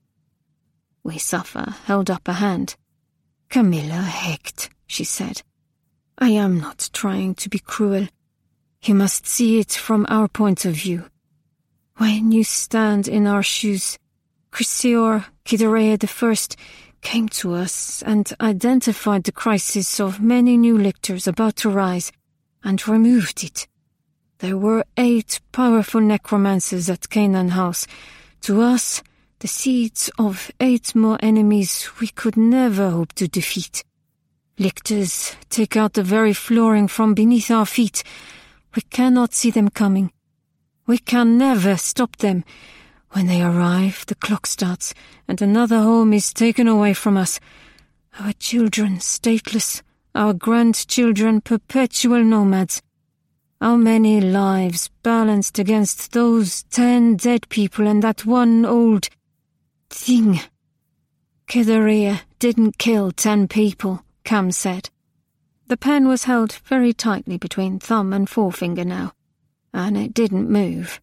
Weissafa held up a hand. Camilla Hecht, she said. I am not trying to be cruel. You must see it from our point of view. When you stand in our shoes, Chrysior Kitharia I came to us and identified the crisis of many new lictors about to rise, and removed it. There were 8 powerful necromancers at Canaan House. To us, the seeds of 8 more enemies we could never hope to defeat. Lictors take out the very flooring from beneath our feet. We cannot see them coming. We can never stop them. When they arrive, the clock starts, and another home is taken away from us. Our children stateless, our grandchildren perpetual nomads. How many lives balanced against those 10 dead people and that one old thing? Kitharia didn't kill 10 people, Cam said. The pen was held very tightly between thumb and forefinger now, and it didn't move.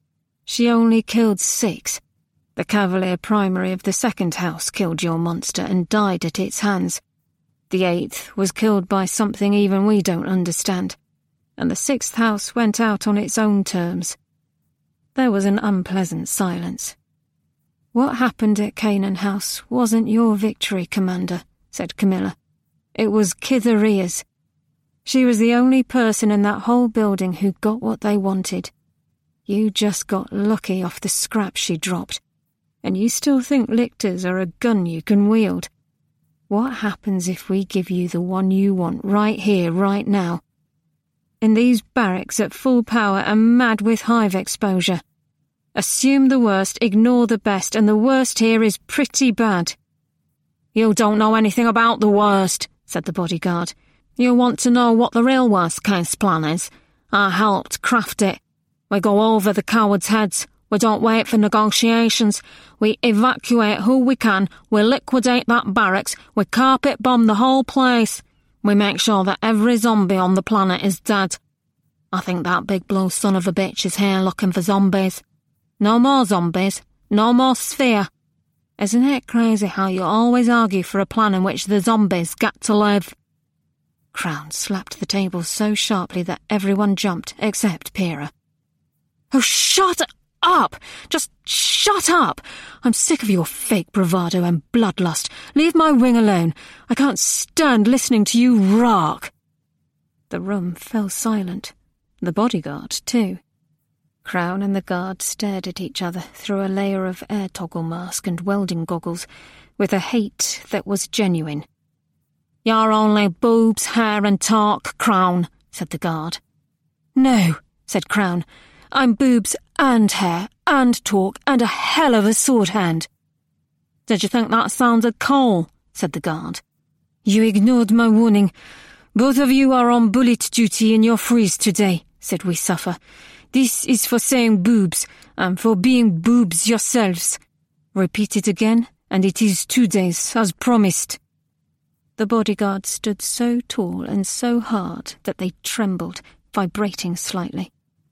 She only killed 6. The Cavalier Primary of the 2nd house killed your monster and died at its hands. The 8th was killed by something even we don't understand, and the 6th house went out on its own terms. There was an unpleasant silence. What happened at Canaan House wasn't your victory, Commander, said Camilla. It was Kitharia's. She was the only person in that whole building who got what they wanted. You just got lucky off the scrap she dropped, and you still think lictors are a gun you can wield. What happens if we give you the one you want right here, right now? In these barracks at full power and mad with hive exposure. Assume the worst, ignore the best, and the worst here is pretty bad. You don't know anything about the worst, said the bodyguard. You want to know what the real worst-case plan is? I helped craft it. We go over the cowards' heads. We don't wait for negotiations. We evacuate who we can. We liquidate that barracks. We carpet bomb the whole place. We make sure that every zombie on the planet is dead. I think that big blue son of a bitch is here looking for zombies. No more zombies. No more sphere. Isn't it crazy how you always argue for a plan in which the zombies get to live? Crown slapped the table so sharply that everyone jumped, except Pyrrha. Oh, shut up! Just shut up! I'm sick of your fake bravado and bloodlust. Leave my ring alone. I can't stand listening to you rock. The room fell silent. The bodyguard, too. Crown and the guard stared at each other through a layer of air toggle mask and welding goggles, with a hate that was genuine. You're only boobs, hair and talk, Crown, said the guard. No, said Crown. I'm boobs and hair and talk and a hell of a sword hand. Did you think that sounded cool? Said the guard. You ignored my warning. Both of you are on bullet duty in your freeze today, said Weissafa. This is for saying boobs, and for being boobs yourselves. Repeat it again, and it is 2 days, as promised. The bodyguard stood so tall and so hard that they trembled, vibrating slightly.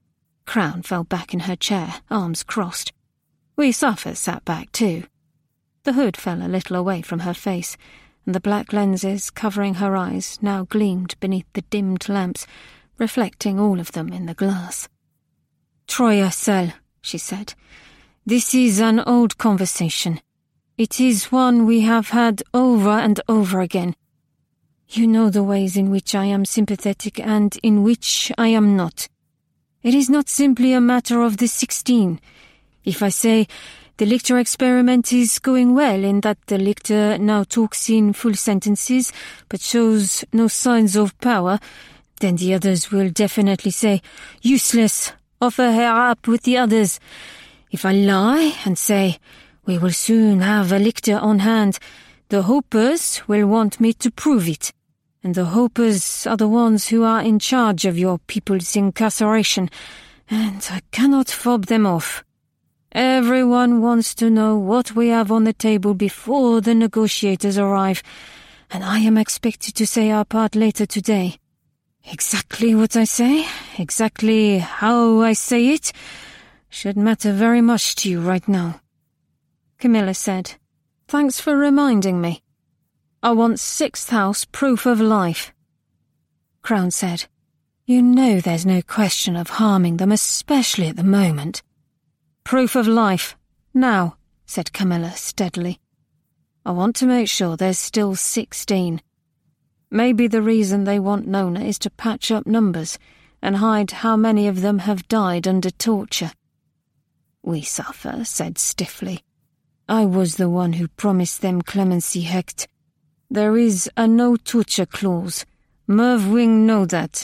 Crown fell back in her chair, arms crossed. Weissafa sat back too. The hood fell a little away from her face, and the black lenses covering her eyes now gleamed beneath the dimmed lamps, reflecting all of them in the glass. Troya Sel, she said. This is an old conversation. It is one we have had over and over again. You know the ways in which I am sympathetic and in which I am not. It is not simply a matter of the 16. If I say the Lichter experiment is going well in that the Lichter now talks in full sentences but shows no signs of power, then the others will definitely say, useless, offer her up with the others. If I lie and say, we will soon have a Lichter on hand, the hopers will want me to prove it. And the hopers are the ones who are in charge of your people's incarceration, and I cannot fob them off. Everyone wants to know what we have on the table before the negotiators arrive, and I am expected to say our part later today. Exactly what I say, exactly how I say it, should matter very much to you right now. Camilla said, Thanks for reminding me. I want 6th House proof of life. Crown said, You know there's no question of harming them, especially at the moment. Proof of life, now, said Camilla steadily. I want to make sure there's still 16. Maybe the reason they want Nona is to patch up numbers and hide how many of them have died under torture. We suffer, said stiffly. I was the one who promised them clemency, Hecht. There is a no-torture clause. Merv Wing know that.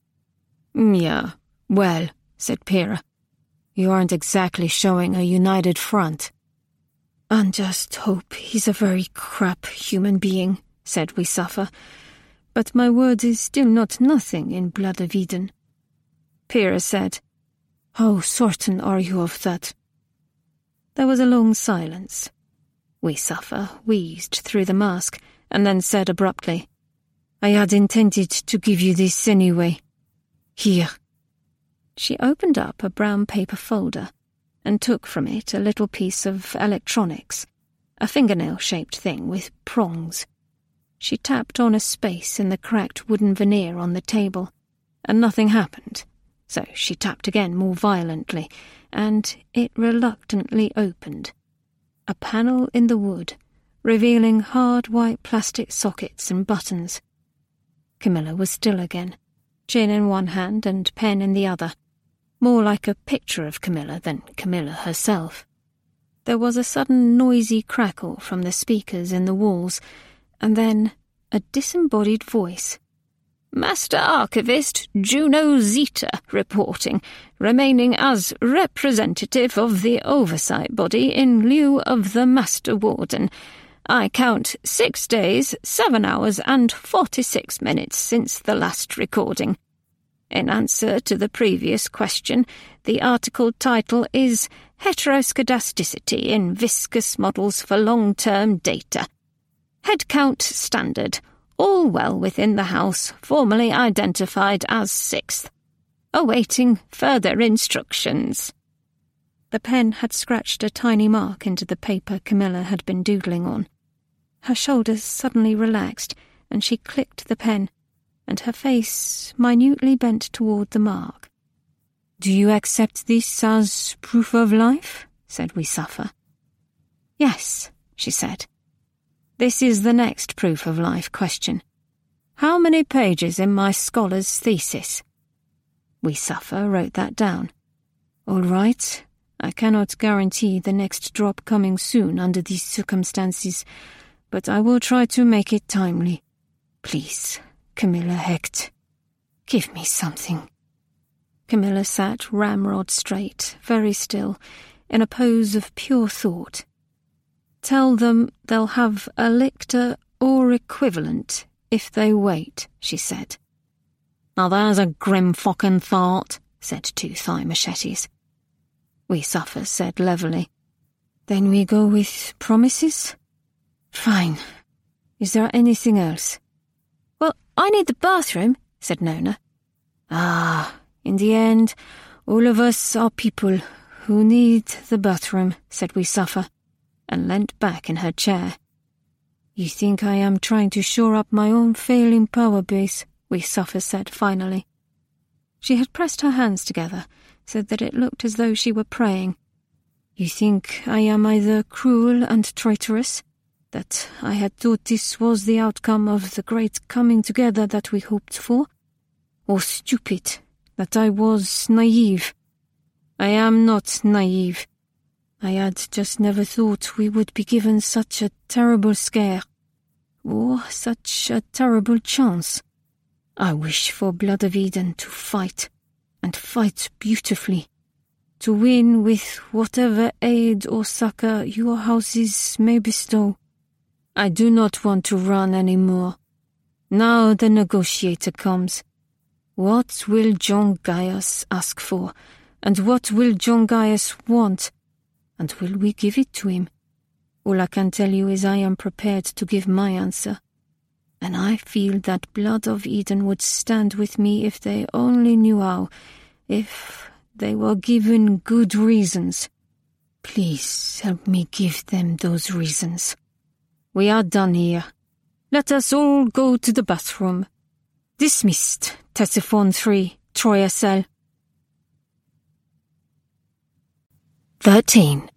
Yeah, well, said Pyrrha. You aren't exactly showing a united front. I just hope he's a very crap human being, said We Suffer. But my word is still not nothing in Blood of Eden. Pyrrha said, How certain are you of that? There was a long silence. We Suffer wheezed through the mask, and then said abruptly, I had intended to give you this anyway. Here. She opened up a brown paper folder and took from it a little piece of electronics, a fingernail-shaped thing with prongs. She tapped on a space in the cracked wooden veneer on the table, and nothing happened, so she tapped again more violently, and it reluctantly opened. A panel in the wood, revealing hard white plastic sockets and buttons. Camilla was still again, chin in one hand and pen in the other, more like a picture of Camilla than Camilla herself. There was a sudden noisy crackle from the speakers in the walls, and then a disembodied voice. Master Archivist Juno Zeta reporting, remaining as representative of the oversight body in lieu of the Master Warden. I count 6 days, 7 hours and 46 minutes since the last recording. In answer to the previous question, the article title is Heteroscedasticity in Viscous Models for Long-Term Data. Head count standard, all well within the House, formally identified as 6th. Awaiting further instructions. The pen had scratched a tiny mark into the paper Camilla had been doodling on. Her shoulders suddenly relaxed, and she clicked the pen, and her face minutely bent toward the mark. Do you accept this as proof of life? Said We Suffer. Yes, she said. This is the next proof of life question. How many pages in my scholar's thesis? We Suffer wrote that down. All right. I cannot guarantee the next drop coming soon under these circumstances, but I will try to make it timely. Please, Camilla Hecht, give me something. Camilla sat ramrod straight, very still, in a pose of pure thought. Tell them they'll have a Lichter or equivalent if they wait, she said. Now there's a grim fucking thought, said Two Thigh Machetes. We Suffer said levelly. Then we go with promises? Fine. Is there anything else? Well, I need the bathroom, said Nona. Ah, in the end, all of us are people who need the bathroom, said We Suffer, and leant back in her chair. You think I am trying to shore up my own failing power base, We Suffer said finally. She had pressed her hands together, so that it looked as though she were praying. You think I am either cruel and traitorous, that I had thought this was the outcome of the great coming together that we hoped for, or stupid, that I was naive. I am not naive. I had just never thought we would be given such a terrible scare, or such a terrible chance. I wish for Blood of Eden to fight, and fight beautifully, to win with whatever aid or succor your houses may bestow. I do not want to run any more. Now the negotiator comes. What will John Gaius ask for, and what will John Gaius want, and will we give it to him? All I can tell you is I am prepared to give my answer, and I feel that Blood of Eden would stand with me if they only knew how, if they were given good reasons. Please help me give them those reasons. We are done here. Let us all go to the bathroom. Dismissed, Ctesiphon 3, Troia Cell. 13.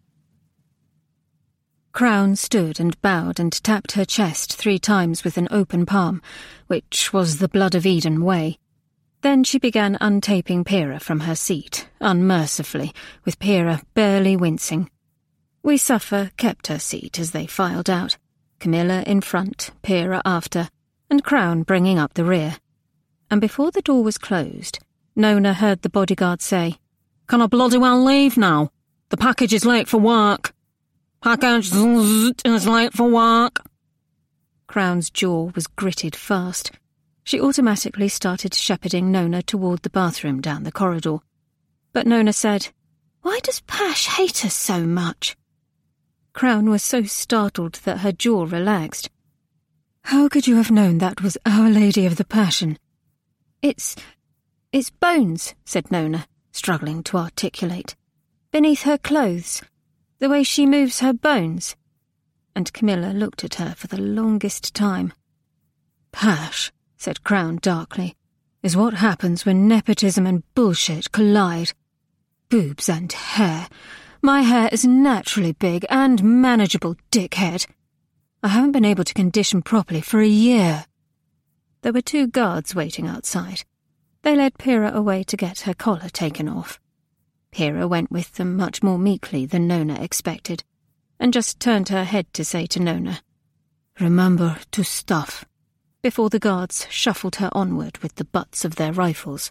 Crown stood and bowed and tapped her chest 3 times with an open palm, which was the Blood of Eden way. Then she began untaping Pyrrha from her seat, unmercifully, with Pyrrha barely wincing. We Suffer kept her seat as they filed out, Camilla in front, Pyrrha after, and Crown bringing up the rear. And before the door was closed, Nona heard the bodyguard say, "Can I bloody well leave now? The package is late for work. Package is late for work." Crown's jaw was gritted fast. She automatically started shepherding Nona toward the bathroom down the corridor. But Nona said, "Why does Pash hate us so much?" Crown was so startled that her jaw relaxed. "How could you have known that was Our Lady of the Passion?" It's bones," said Nona, struggling to articulate. "Beneath her clothes. The way she moves her bones." And Camilla looked at her for the longest time. "Pash," said Crown darkly, "is what happens when nepotism and bullshit collide. Boobs and hair. My hair is naturally big and manageable, dickhead. I haven't been able to condition properly for a year." There were 2 guards waiting outside. They led Pyrrha away to get her collar taken off. Pyrrha went with them much more meekly than Nona expected, and just turned her head to say to Nona, "Remember to stuff," before the guards shuffled her onward with the butts of their rifles.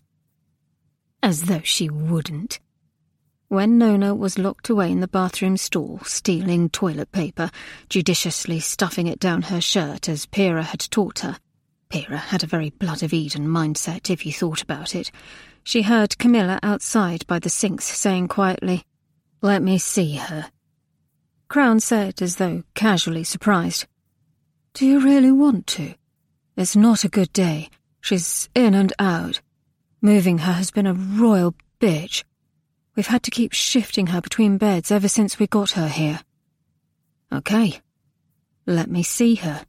As though she wouldn't. When Nona was locked away in the bathroom stall, stealing toilet paper, judiciously stuffing it down her shirt as Pyrrha had taught her, Pyrrha had a very Blood of Eden mindset if you thought about it, she heard Camilla outside by the sinks saying quietly, "Let me see her." Crown said as though casually surprised, "Do you really want to? It's not a good day. She's in and out. Moving her has been a royal bitch. We've had to keep shifting her between beds ever since we got her here." "Okay. Let me see her."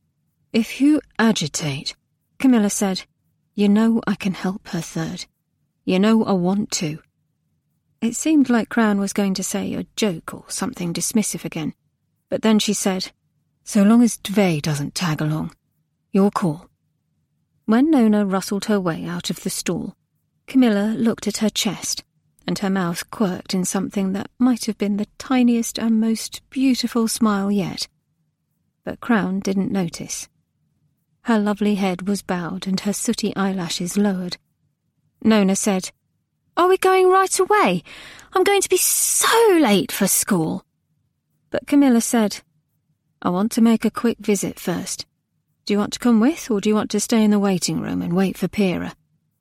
"If you agitate," Camilla said, "you know I can help her, Third. You know I want to." It seemed like Crown was going to say a joke or something dismissive again, but then she said, "So long as Dve doesn't tag along. Your call." When Nona rustled her way out of the stall, Camilla looked at her chest, and her mouth quirked in something that might have been the tiniest and most beautiful smile yet. But Crown didn't notice. Her lovely head was bowed and her sooty eyelashes lowered. Nona said, "Are we going right away? I'm going to be so late for school." But Camilla said, "I want to make a quick visit first. Do you want to come with, or do you want to stay in the waiting room and wait for Pyrrha?"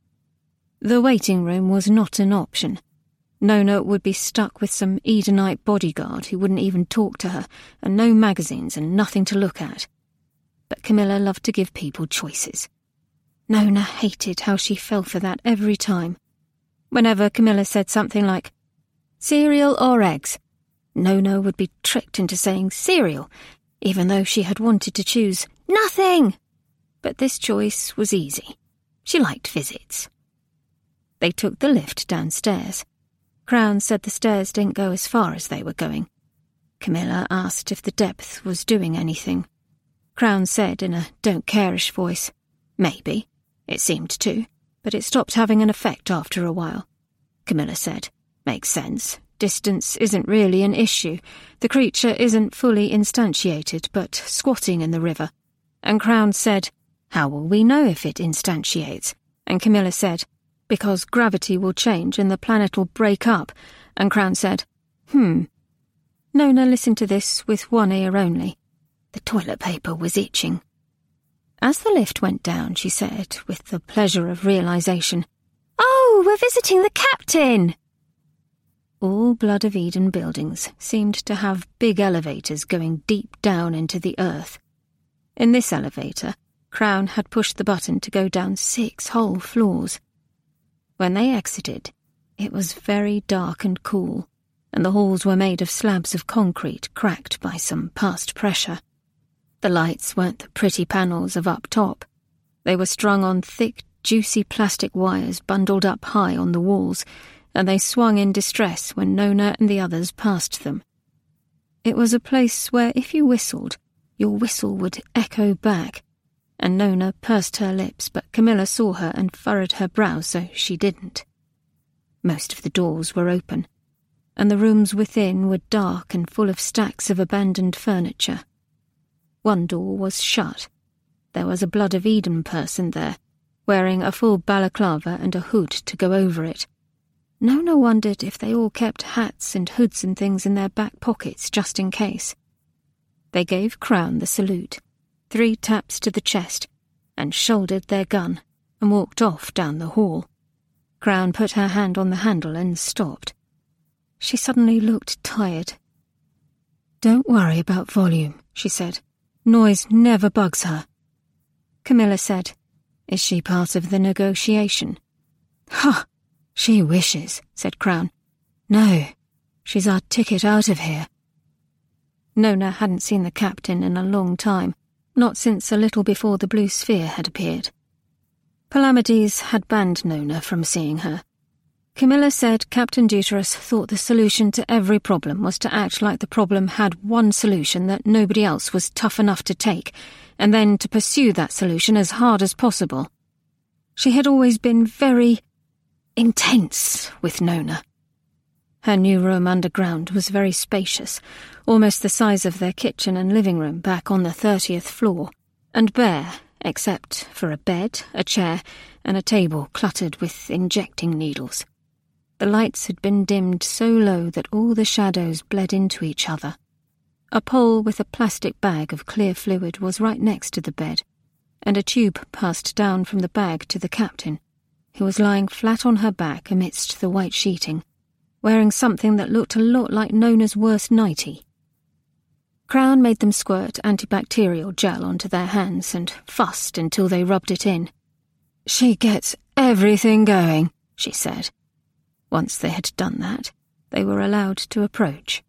The waiting room was not an option. Nona would be stuck with some Edenite bodyguard who wouldn't even talk to her, and no magazines and nothing to look at. But Camilla loved to give people choices. Nona hated how she fell for that every time. Whenever Camilla said something like, "Cereal or eggs?" Nona would be tricked into saying cereal, even though she had wanted to choose nothing. But this choice was easy. She liked visits. They took the lift downstairs. Crown said the stairs didn't go as far as they were going. Camilla asked if the depth was doing anything. Crown said in a don't-care-ish voice, "Maybe." It seemed to, but it stopped having an effect after a while. Camilla said, "Makes sense. Distance isn't really an issue. The creature isn't fully instantiated, but squatting in the river." And Crown said, "How will we know if it instantiates?" And Camilla said, "Because gravity will change and the planet will break up." And Crown said, Nona listened to this with one ear only. The toilet paper was itching. As the lift went down, she said, with the pleasure of realization, "Oh, we're visiting the captain!" All Blood of Eden buildings seemed to have big elevators going deep down into the earth. In this elevator, Crown had pushed the button to go down 6 whole floors. When they exited, it was very dark and cool, and the halls were made of slabs of concrete cracked by some past pressure. The lights weren't the pretty panels of up top. They were strung on thick, juicy plastic wires bundled up high on the walls, and they swung in distress when Nona and the others passed them. It was a place where if you whistled, your whistle would echo back, and Nona pursed her lips, but Camilla saw her and furrowed her brow, so she didn't. Most of the doors were open, and the rooms within were dark and full of stacks of abandoned furniture. One door was shut. There was a Blood of Eden person there, wearing a full balaclava and a hood to go over it. Nona wondered if they all kept hats and hoods and things in their back pockets just in case. They gave Crown the salute, 3 taps to the chest, and shouldered their gun, and walked off down the hall. Crown put her hand on the handle and stopped. She suddenly looked tired. "Don't worry about volume," she said. "Noise never bugs her." Camilla said, "Is she part of the negotiation?" "Ha! She wishes," said Crown. "No, she's our ticket out of here." Nona hadn't seen the captain in a long time, not since a little before the blue sphere had appeared. Palamedes had banned Nona from seeing her. Camilla said Captain Deuteros thought the solution to every problem was to act like the problem had one solution that nobody else was tough enough to take, and then to pursue that solution as hard as possible. She had always been very intense with Nona. Her new room underground was very spacious, almost the size of their kitchen and living room back on the 30th floor, and bare, except for a bed, a chair, and a table cluttered with injecting needles. The lights had been dimmed so low that all the shadows bled into each other. A pole with a plastic bag of clear fluid was right next to the bed, and a tube passed down from the bag to the captain, who was lying flat on her back amidst the white sheeting, wearing something that looked a lot like Nona's worst nightie. Crown made them squirt antibacterial gel onto their hands and fussed until they rubbed it in. "She gets everything going," she said. Once they had done that, they were allowed to approach.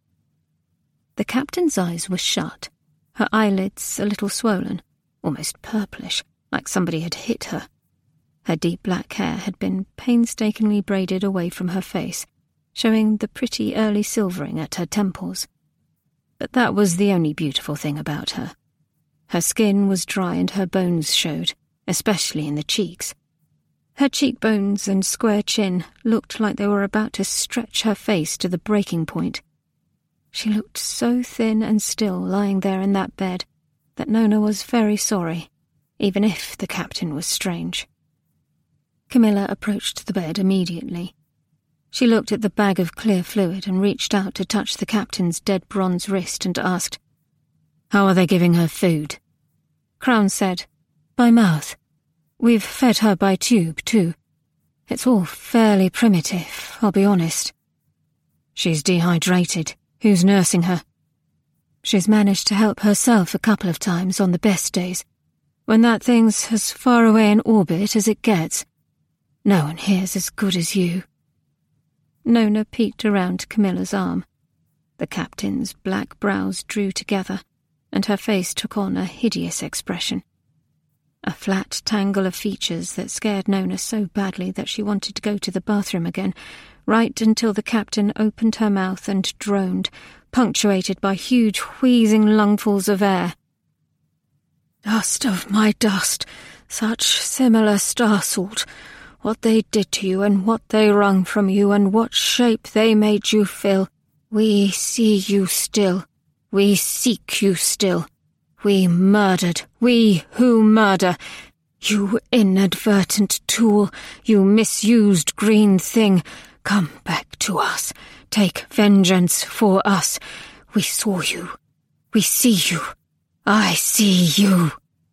The captain's eyes were shut, her eyelids a little swollen, almost purplish, like somebody had hit her. Her deep black hair had been painstakingly braided away from her face, showing the pretty early silvering at her temples. But that was the only beautiful thing about her. Her skin was dry and her bones showed, especially in the cheeks. Her cheekbones and square chin looked like they were about to stretch her face to the breaking point. She looked so thin and still lying there in that bed that Nona was very sorry, even if the captain was strange. Camilla approached the bed immediately. She looked at the bag of clear fluid and reached out to touch the captain's dead bronze wrist and asked, "How are they giving her food?" Crown said, "By mouth. We've fed her by tube, too. It's all fairly primitive, I'll be honest." "She's dehydrated. Who's nursing her?" "She's managed to help herself a couple of times on the best days, when that thing's as far away in orbit as it gets. No one here's as good as you." Nona peeked around Camilla's arm. The captain's black brows drew together, and her face took on a hideous expression. A flat tangle of features that scared Nona so badly that she wanted to go to the bathroom again, right until the captain opened her mouth and droned, punctuated by huge wheezing lungfuls of air. "Dust of my dust, such similar star salt, what they did to you and what they wrung from you and what shape they made you fill. We see you still, we seek you still. We murdered, we who murder. You inadvertent tool, you misused green thing, come back to us, take vengeance for us. We saw you, we see you, I see you."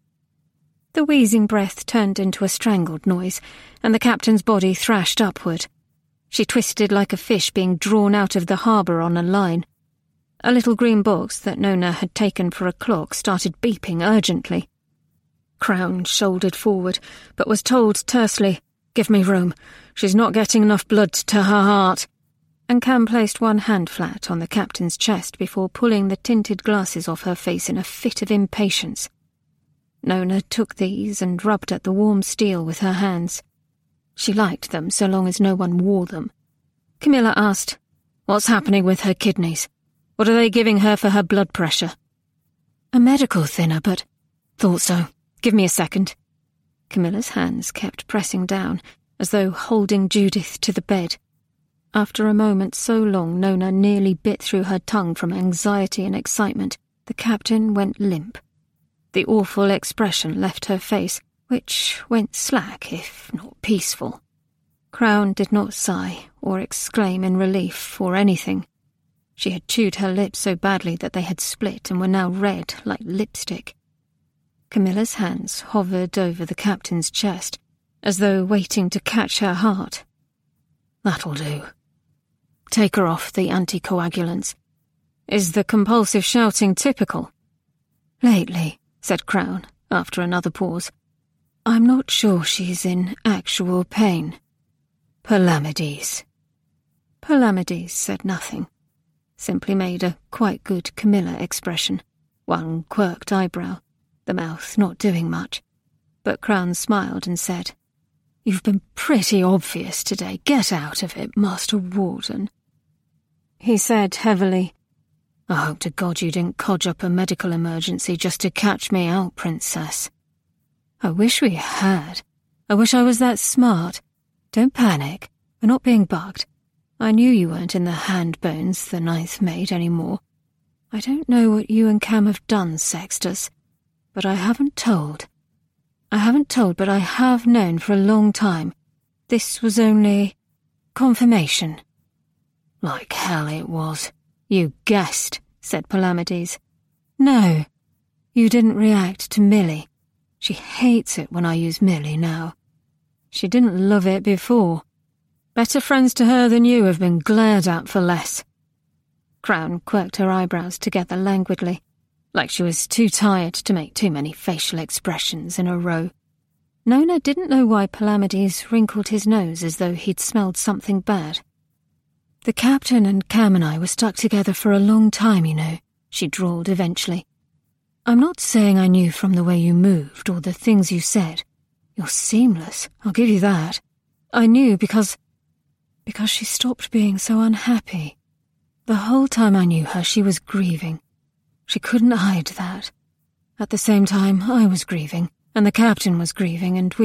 The wheezing breath turned into a strangled noise, and the captain's body thrashed upward. She twisted like a fish being drawn out of the harbour on a line. A little green box that Nona had taken for a clock started beeping urgently. Crown shouldered forward, but was told tersely, "Give me room. She's not getting enough blood to her heart." And Cam placed one hand flat on the captain's chest before pulling the tinted glasses off her face in a fit of impatience. Nona took these and rubbed at the warm steel with her hands. She liked them so long as no one wore them. Camilla asked, "What's happening with her kidneys? What are they giving her for her blood pressure?" "A medical thinner, but—" "Thought so. Give me a second." Camilla's hands kept pressing down, as though holding Judith to the bed. After a moment so long Nona nearly bit through her tongue from anxiety and excitement, the captain went limp. The awful expression left her face, which went slack, if not peaceful. Crown did not sigh or exclaim in relief or anything. She had chewed her lips so badly that they had split and were now red like lipstick. Camilla's hands hovered over the captain's chest, as though waiting to catch her heart. "That'll do. Take her off the anticoagulants. Is the compulsive shouting typical?" "Lately," said Crown, after another pause. "I'm not sure she's in actual pain." "Palamedes." Palamedes said nothing, simply made a quite good Camilla expression, one quirked eyebrow, the mouth not doing much. But Crown smiled and said, "You've been pretty obvious today. Get out of it, Master Warden." He said heavily, "I hope to God you didn't codge up a medical emergency just to catch me out, Princess." "I wish we had. I wish I was that smart. Don't panic. We're not being bugged. I knew you weren't in the hand bones the ninth maid anymore. I don't know what you and Cam have done, Sextus, but I haven't told. But I have known for a long time. This was only confirmation." "Like hell it was. You guessed," said Palamedes. "No, you didn't react to Millie. She hates it when I use Millie now. She didn't love it before. Better friends to her than you have been glared at for less." Crown quirked her eyebrows together languidly, like she was too tired to make too many facial expressions in a row. Nona didn't know why Palamedes wrinkled his nose as though he'd smelled something bad. "The captain and Cam and I were stuck together for a long time, you know," she drawled eventually. "I'm not saying I knew from the way you moved or the things you said. You're seamless, I'll give you that. I knew because she stopped being so unhappy. The whole time I knew her, she was grieving. She couldn't hide that. At the same time, I was grieving, and the captain was grieving, and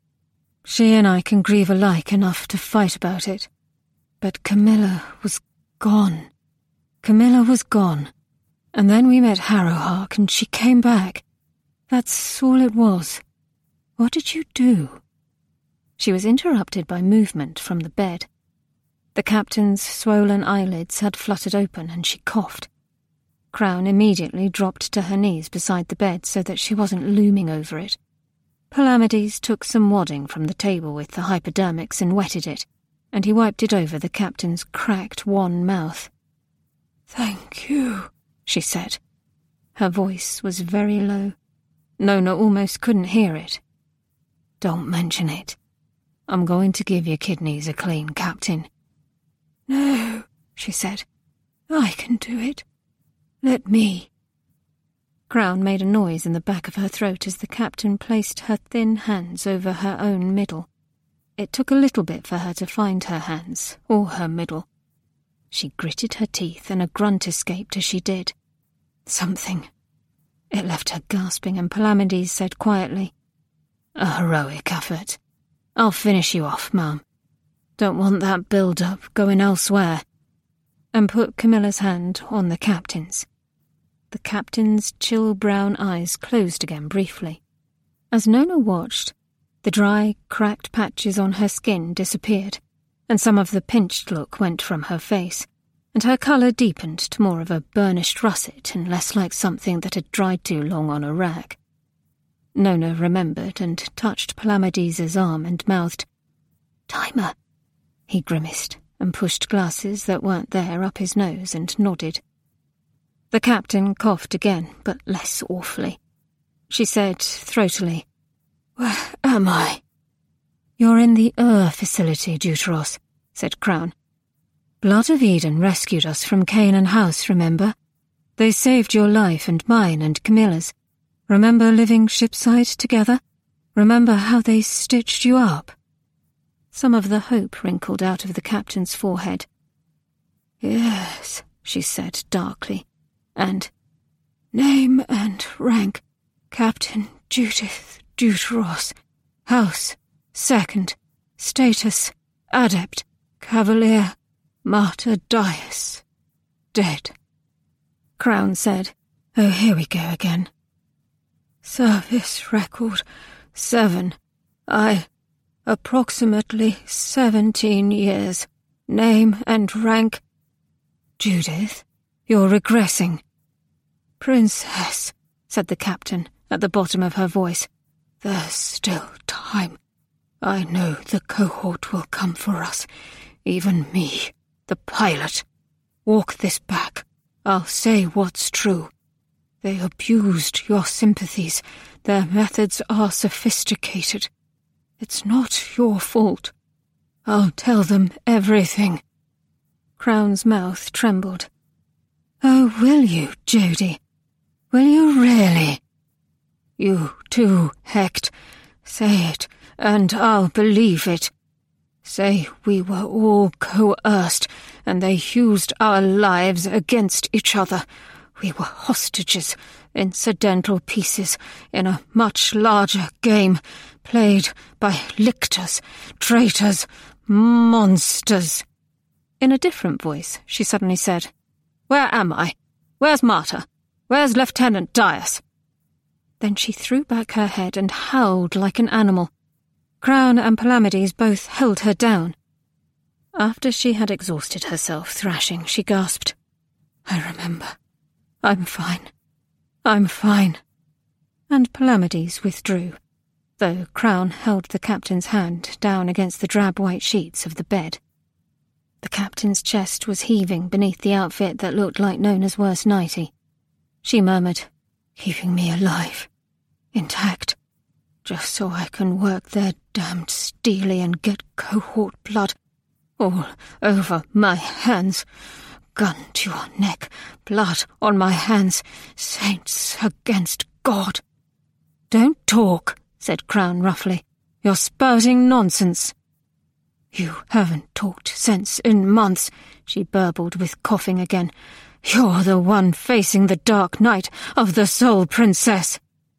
she and I can grieve alike enough to fight about it. But Camilla was gone. Camilla was gone. And then we met Harrowhark, and she came back. That's all it was. What did you do?" She was interrupted by movement from the bed. The captain's swollen eyelids had fluttered open, and she coughed. Crown immediately dropped to her knees beside the bed so that she wasn't looming over it. Palamedes took some wadding from the table with the hypodermics and wetted it, and he wiped it over the captain's cracked, wan mouth. "Thank you," she said. Her voice was very low. Nona almost couldn't hear it. "Don't mention it. I'm going to give your kidneys a clean, Captain." "No," she said. "I can do it. Let me." Crown made a noise in the back of her throat as the captain placed her thin hands over her own middle. It took a little bit for her to find her hands, or her middle. She gritted her teeth and a grunt escaped as she did. Something. It left her gasping and Palamedes said quietly, "A heroic effort. I'll finish you off, Mum. Don't want that build-up going elsewhere," and put Camilla's hand on the captain's. The captain's chill brown eyes closed again briefly. As Nona watched, the dry, cracked patches on her skin disappeared, and some of the pinched look went from her face, and her colour deepened to more of a burnished russet and less like something that had dried too long on a rag. Nona remembered and touched Palamedes' arm and mouthed, "Timer." He grimaced and pushed glasses that weren't there up his nose and nodded. The captain coughed again, but less awfully. She said throatily, "Where am I?" "You're in the facility, Deuteros," said Crown. "Blood of Eden rescued us from Canaan House, remember? They saved your life and mine and Camilla's. Remember living shipside together? Remember how they stitched you up?" Some of the hope wrinkled out of the captain's forehead. "Yes," she said darkly, and, "Name and rank, Captain Judith Deuteros. House, second. Status, adept. Cavalier, Martyr Dias. Dead." Crown said, "Oh, here we go again. Service record, 7. Approximately 17 years. Name and rank." "Judith, you're regressing." "Princess," said the captain at the bottom of her voice. "There's still time. I know the cohort will come for us. Even me, the pilot. Walk this back. I'll say what's true. They abused your sympathies. Their methods are sophisticated. It's not your fault. I'll tell them everything." Crown's mouth trembled. "Oh, will you, Jody? Will you really?" "You too, Hecht. Say it, and I'll believe it. Say we were all coerced, and they used our lives against each other. We were hostages, incidental pieces in a much larger game, played by lictors, traitors, monsters." In a different voice, she suddenly said, "Where am I? Where's Martyr? Where's Lieutenant Dias?" Then she threw back her head and howled like an animal. Crown and Palamedes both held her down. After she had exhausted herself thrashing, she gasped, "I remember. I'm fine. I'm fine." And Palamedes withdrew, though Crown held the captain's hand down against the drab white sheets of the bed. The captain's chest was heaving beneath the outfit that looked like Nona's worst nightie. She murmured, "Keeping me alive, intact, just so I can work their damned steely and get cohort blood all over my hands. Gun to your neck, blood on my hands, saints against God." "Don't talk," said Crown roughly. "You're spouting nonsense." "You haven't talked sense in months," she burbled with coughing again. "You're the one facing the dark night of the Soul Princess."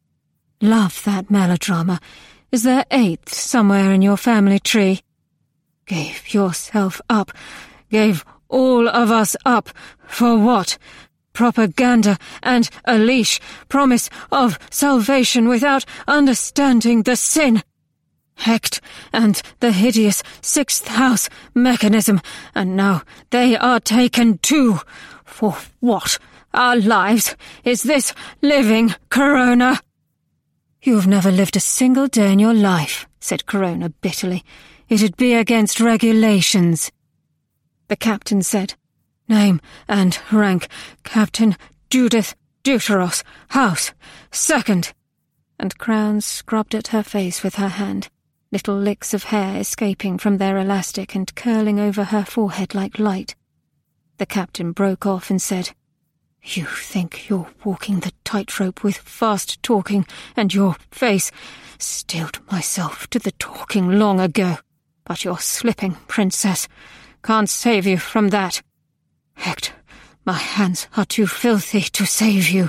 "Love that melodrama. Is there 8th somewhere in your family tree?" "Gave yourself up. Gave all of us up. For what? Propaganda and a leash. Promise of salvation without understanding the sin. Hecht and the hideous 6th house mechanism. And now they are taken too. For what? Our lives? Is this living, Corona?" "You've never lived a single day in your life," said Corona bitterly. "It'd be against regulations." The captain said, "Name and rank, Captain Judith Deuteros, house, second." And Crown scrubbed at her face with her hand, little licks of hair escaping from their elastic and curling over her forehead like light. The captain broke off and said, "You think you're walking the tightrope with fast talking and your face. Steeled myself to the talking long ago. but you're slipping, Princess. Can't save you from that. Hector, my hands are too filthy to save you."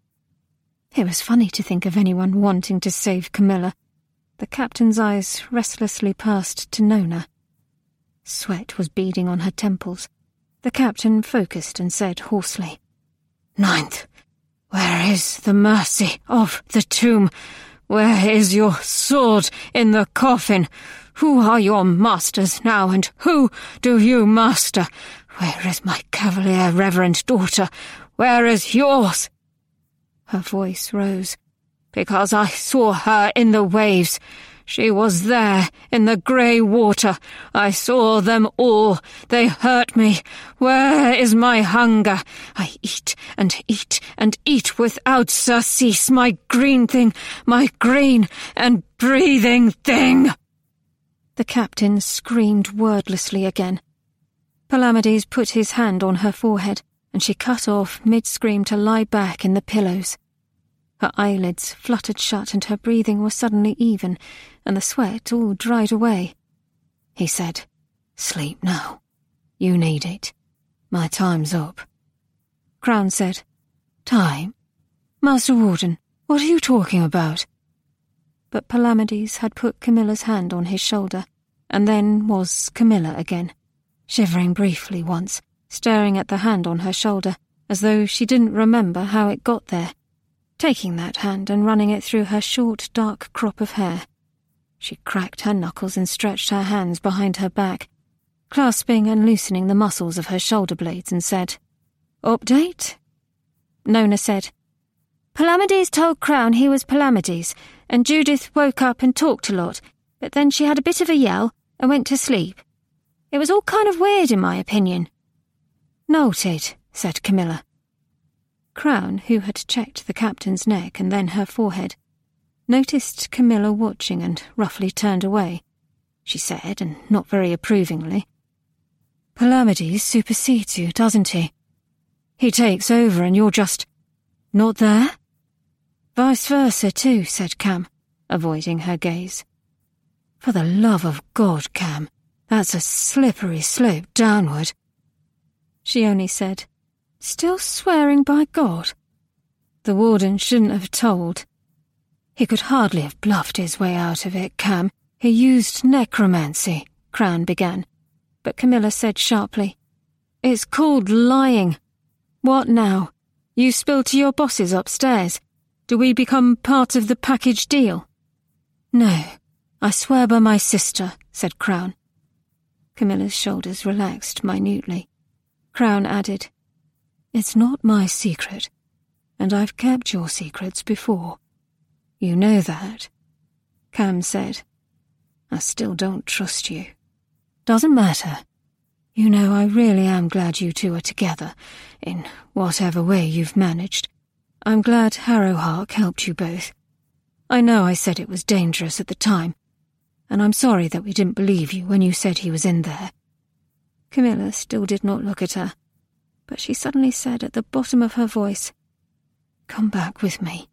It was funny to think of anyone wanting to save Camilla. The captain's eyes restlessly passed to Nona. Sweat was beading on her temples. The captain focused and said hoarsely, "Ninth, where is the mercy of the tomb? Where is your sword in the coffin? Who are your masters now, and who do you master? Where is my cavalier reverend daughter? Where is yours?" Her voice rose. "Because I saw her in the waves. She was there in the grey water. I saw them all. They hurt me. Where is my hunger? I eat and eat and eat without surcease, my green thing, my green and breathing thing." The captain screamed wordlessly again. Palamedes put his hand on her forehead, and she cut off mid-scream to lie back in the pillows. Her eyelids fluttered shut and her breathing was suddenly even, and the sweat all dried away. He said, "Sleep now. You need it. My time's up." Crown said, "Time? Master Warden, what are you talking about?" But Palamedes had put Camilla's hand on his shoulder, and then was Camilla again, shivering briefly once, staring at the hand on her shoulder, as though she didn't remember how it got there, taking that hand and running it through her short, dark crop of hair. She cracked her knuckles and stretched her hands behind her back, clasping and loosening the muscles of her shoulder blades, and said, "Update?" Nona said, "Palamedes told Crown he was Palamedes, and Judith woke up and talked a lot, but then she had a bit of a yell and went to sleep. It was all kind of weird in my opinion." "Noted," said Camilla. Crown, who had checked the captain's neck and then her forehead, noticed Camilla watching and roughly turned away. She said, and not very approvingly, "Palamedes supersedes you, doesn't he? He takes over and you're just not there?" "Vice versa too," said Cam, avoiding her gaze. "For the love of God, Cam, that's a slippery slope downward." She only said, "Still swearing by God?" The warden shouldn't have told. He could hardly have bluffed his way out of it, Cam. He used necromancy, Crown began, but Camilla said sharply, "It's called lying. What now? You spill to your bosses upstairs? Do we become part of the package deal?" "No, I swear by my sister," said Crown. Camilla's shoulders relaxed minutely. Crown added, "It's not my secret, and I've kept your secrets before. You know that." Cam said, "I still don't trust you." "Doesn't matter. You know, I really am glad you two are together, in whatever way you've managed. I'm glad Harrowhark helped you both. I know I said it was dangerous at the time, and I'm sorry that we didn't believe you when you said he was in there." Camilla still did not look at her, but she suddenly said at the bottom of her voice, "Come back with me.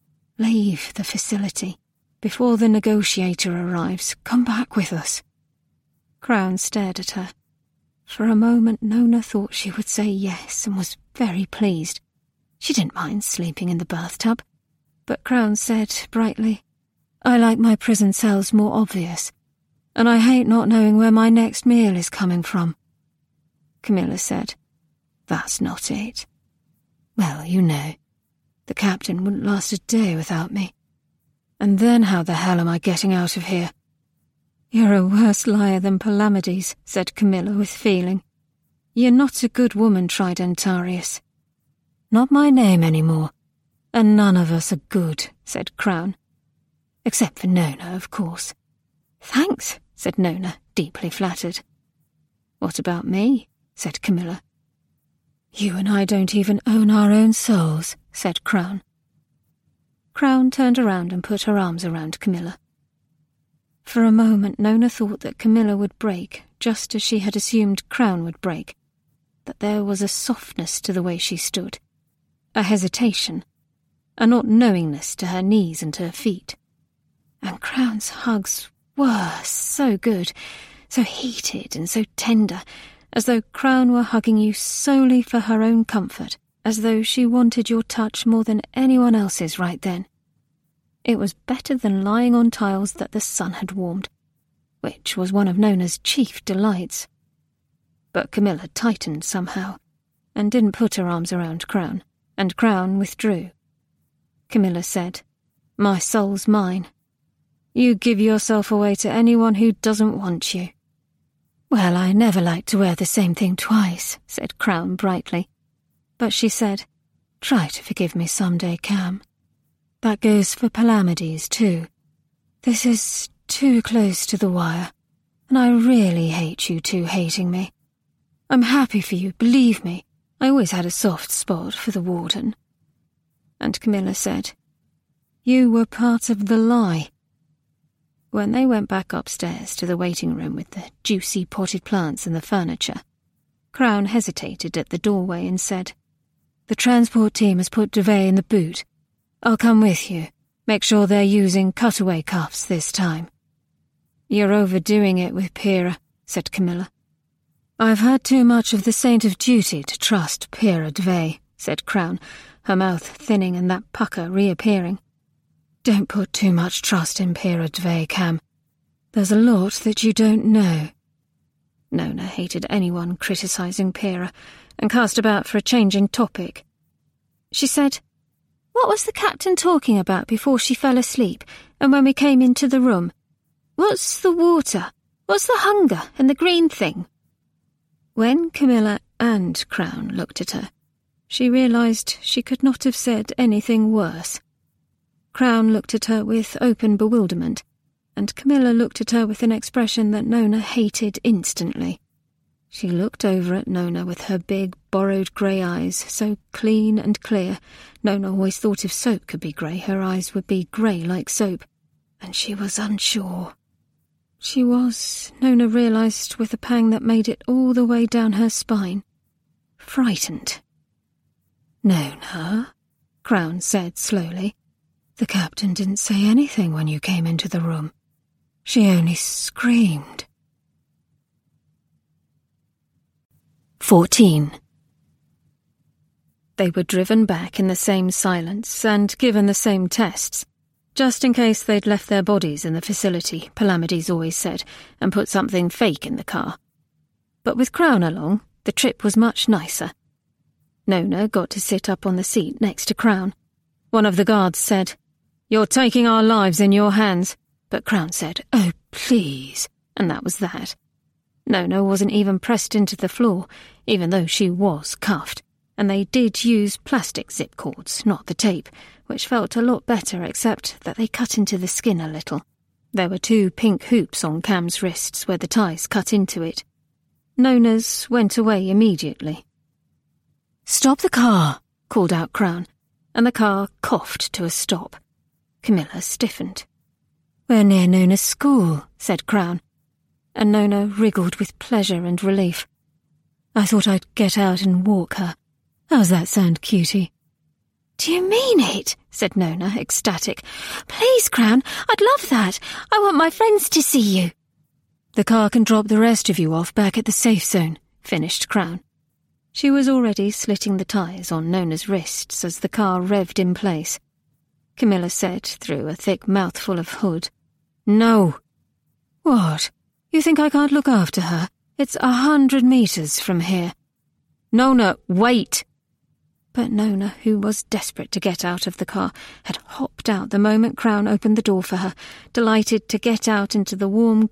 Leave the facility. Before the negotiator arrives, come back with us." Crown stared at her. For a moment Nona thought she would say yes and was very pleased. She didn't mind sleeping in the bathtub. But Crown said brightly, "I like my prison cells more obvious, and I hate not knowing where my next meal is coming from." Camilla said, "That's not it. Well, you know, the captain wouldn't last a day without me. And then how the hell am I getting out of here?" "You're a worse liar than Palamedes," said Camilla with feeling. "You're not a good woman, Tridentarius." "Not my name anymore, and none of us are good," said Crown. "Except for Nona, of course." "Thanks," said Nona, deeply flattered. "What about me?" said Camilla. "You and I don't even own our own souls," said Crown. Crown turned around and put her arms around Camilla. For a moment Nona thought that Camilla would break, just as she had assumed Crown would break, that there was a softness to the way she stood, a hesitation, a not knowingness to her knees and her feet. And Crown's hugs were so good, so heated and so tender, as though Crown were hugging you solely for her own comfort, as though she wanted your touch more than anyone else's right then. It was better than lying on tiles that the sun had warmed, which was one of Nona's chief delights. But Camilla tightened somehow, and didn't put her arms around Crown, and Crown withdrew. Camilla said, "My soul's mine. You give yourself away to anyone who doesn't want you." "Well, I never like to wear the same thing twice," said Crown brightly. But she said, "Try to forgive me someday, Cam. That goes for Palamedes too. This is too close to the wire, and I really hate you two hating me. I'm happy for you, believe me. I always had a soft spot for the warden." And Camilla said, "You were part of the lie." When they went back upstairs to the waiting room with the juicy potted plants and the furniture, Crown hesitated at the doorway and said, "The transport team has put Devay in the boot. I'll come with you. Make sure they're using cutaway cuffs this time." "You're overdoing it with Pyrrha," said Camilla. "I've had too much of the saint of duty to trust Pyrrha Devay," said Crown, her mouth thinning and that pucker reappearing. "Don't put too much trust in Pyrrha Devay, Cam. There's a lot that you don't know." Nona hated anyone criticising Pyrrha and cast about for a change in topic. She said, "What was the captain talking about before she fell asleep and when we came into the room? What's the water? What's the hunger and the green thing?" When Camilla and Crown looked at her, she realised she could not have said anything worse. Crown looked at her with open bewilderment, and Camilla looked at her with an expression that Nona hated instantly. She looked over at Nona with her big, borrowed grey eyes, so clean and clear. Nona always thought if soap could be grey, her eyes would be grey like soap, and she was unsure. She was, Nona realised with a pang that made it all the way down her spine, frightened. "Nona," Crown said slowly, "the captain didn't say anything when you came into the room. She only screamed." 14. They were driven back in the same silence and given the same tests, just in case they'd left their bodies in the facility, Palamedes always said, and put something fake in the car. But with Crown along, the trip was much nicer. Nona got to sit up on the seat next to Crown. One of the guards said, "You're taking our lives in your hands," but Crown said, "Oh, please," and that was that. Nona wasn't even pressed into the floor, even though she was cuffed, and they did use plastic zip cords, not the tape, which felt a lot better except that they cut into the skin a little. There were 2 pink hoops on Cam's wrists where the ties cut into it. Nona's went away immediately. "Stop the car," called out Crown, and the car coughed to a stop. Camilla stiffened. "We're near Nona's school," said Crown, and Nona wriggled with pleasure and relief. "I thought I'd get out and walk her. How's that sound, cutie?" "Do you mean it?" said Nona, ecstatic. "Please, Crown, I'd love that. I want my friends to see you." "The car can drop the rest of you off back at the safe zone," finished Crown. She was already slitting the ties on Nona's wrists as the car revved in place. Camilla said through a thick mouthful of hood, "No." "What? You think I can't look after her? It's 100 meters from here." "Nona, wait!" But Nona, who was desperate to get out of the car, had hopped out the moment Crown opened the door for her, delighted to get out into the warm,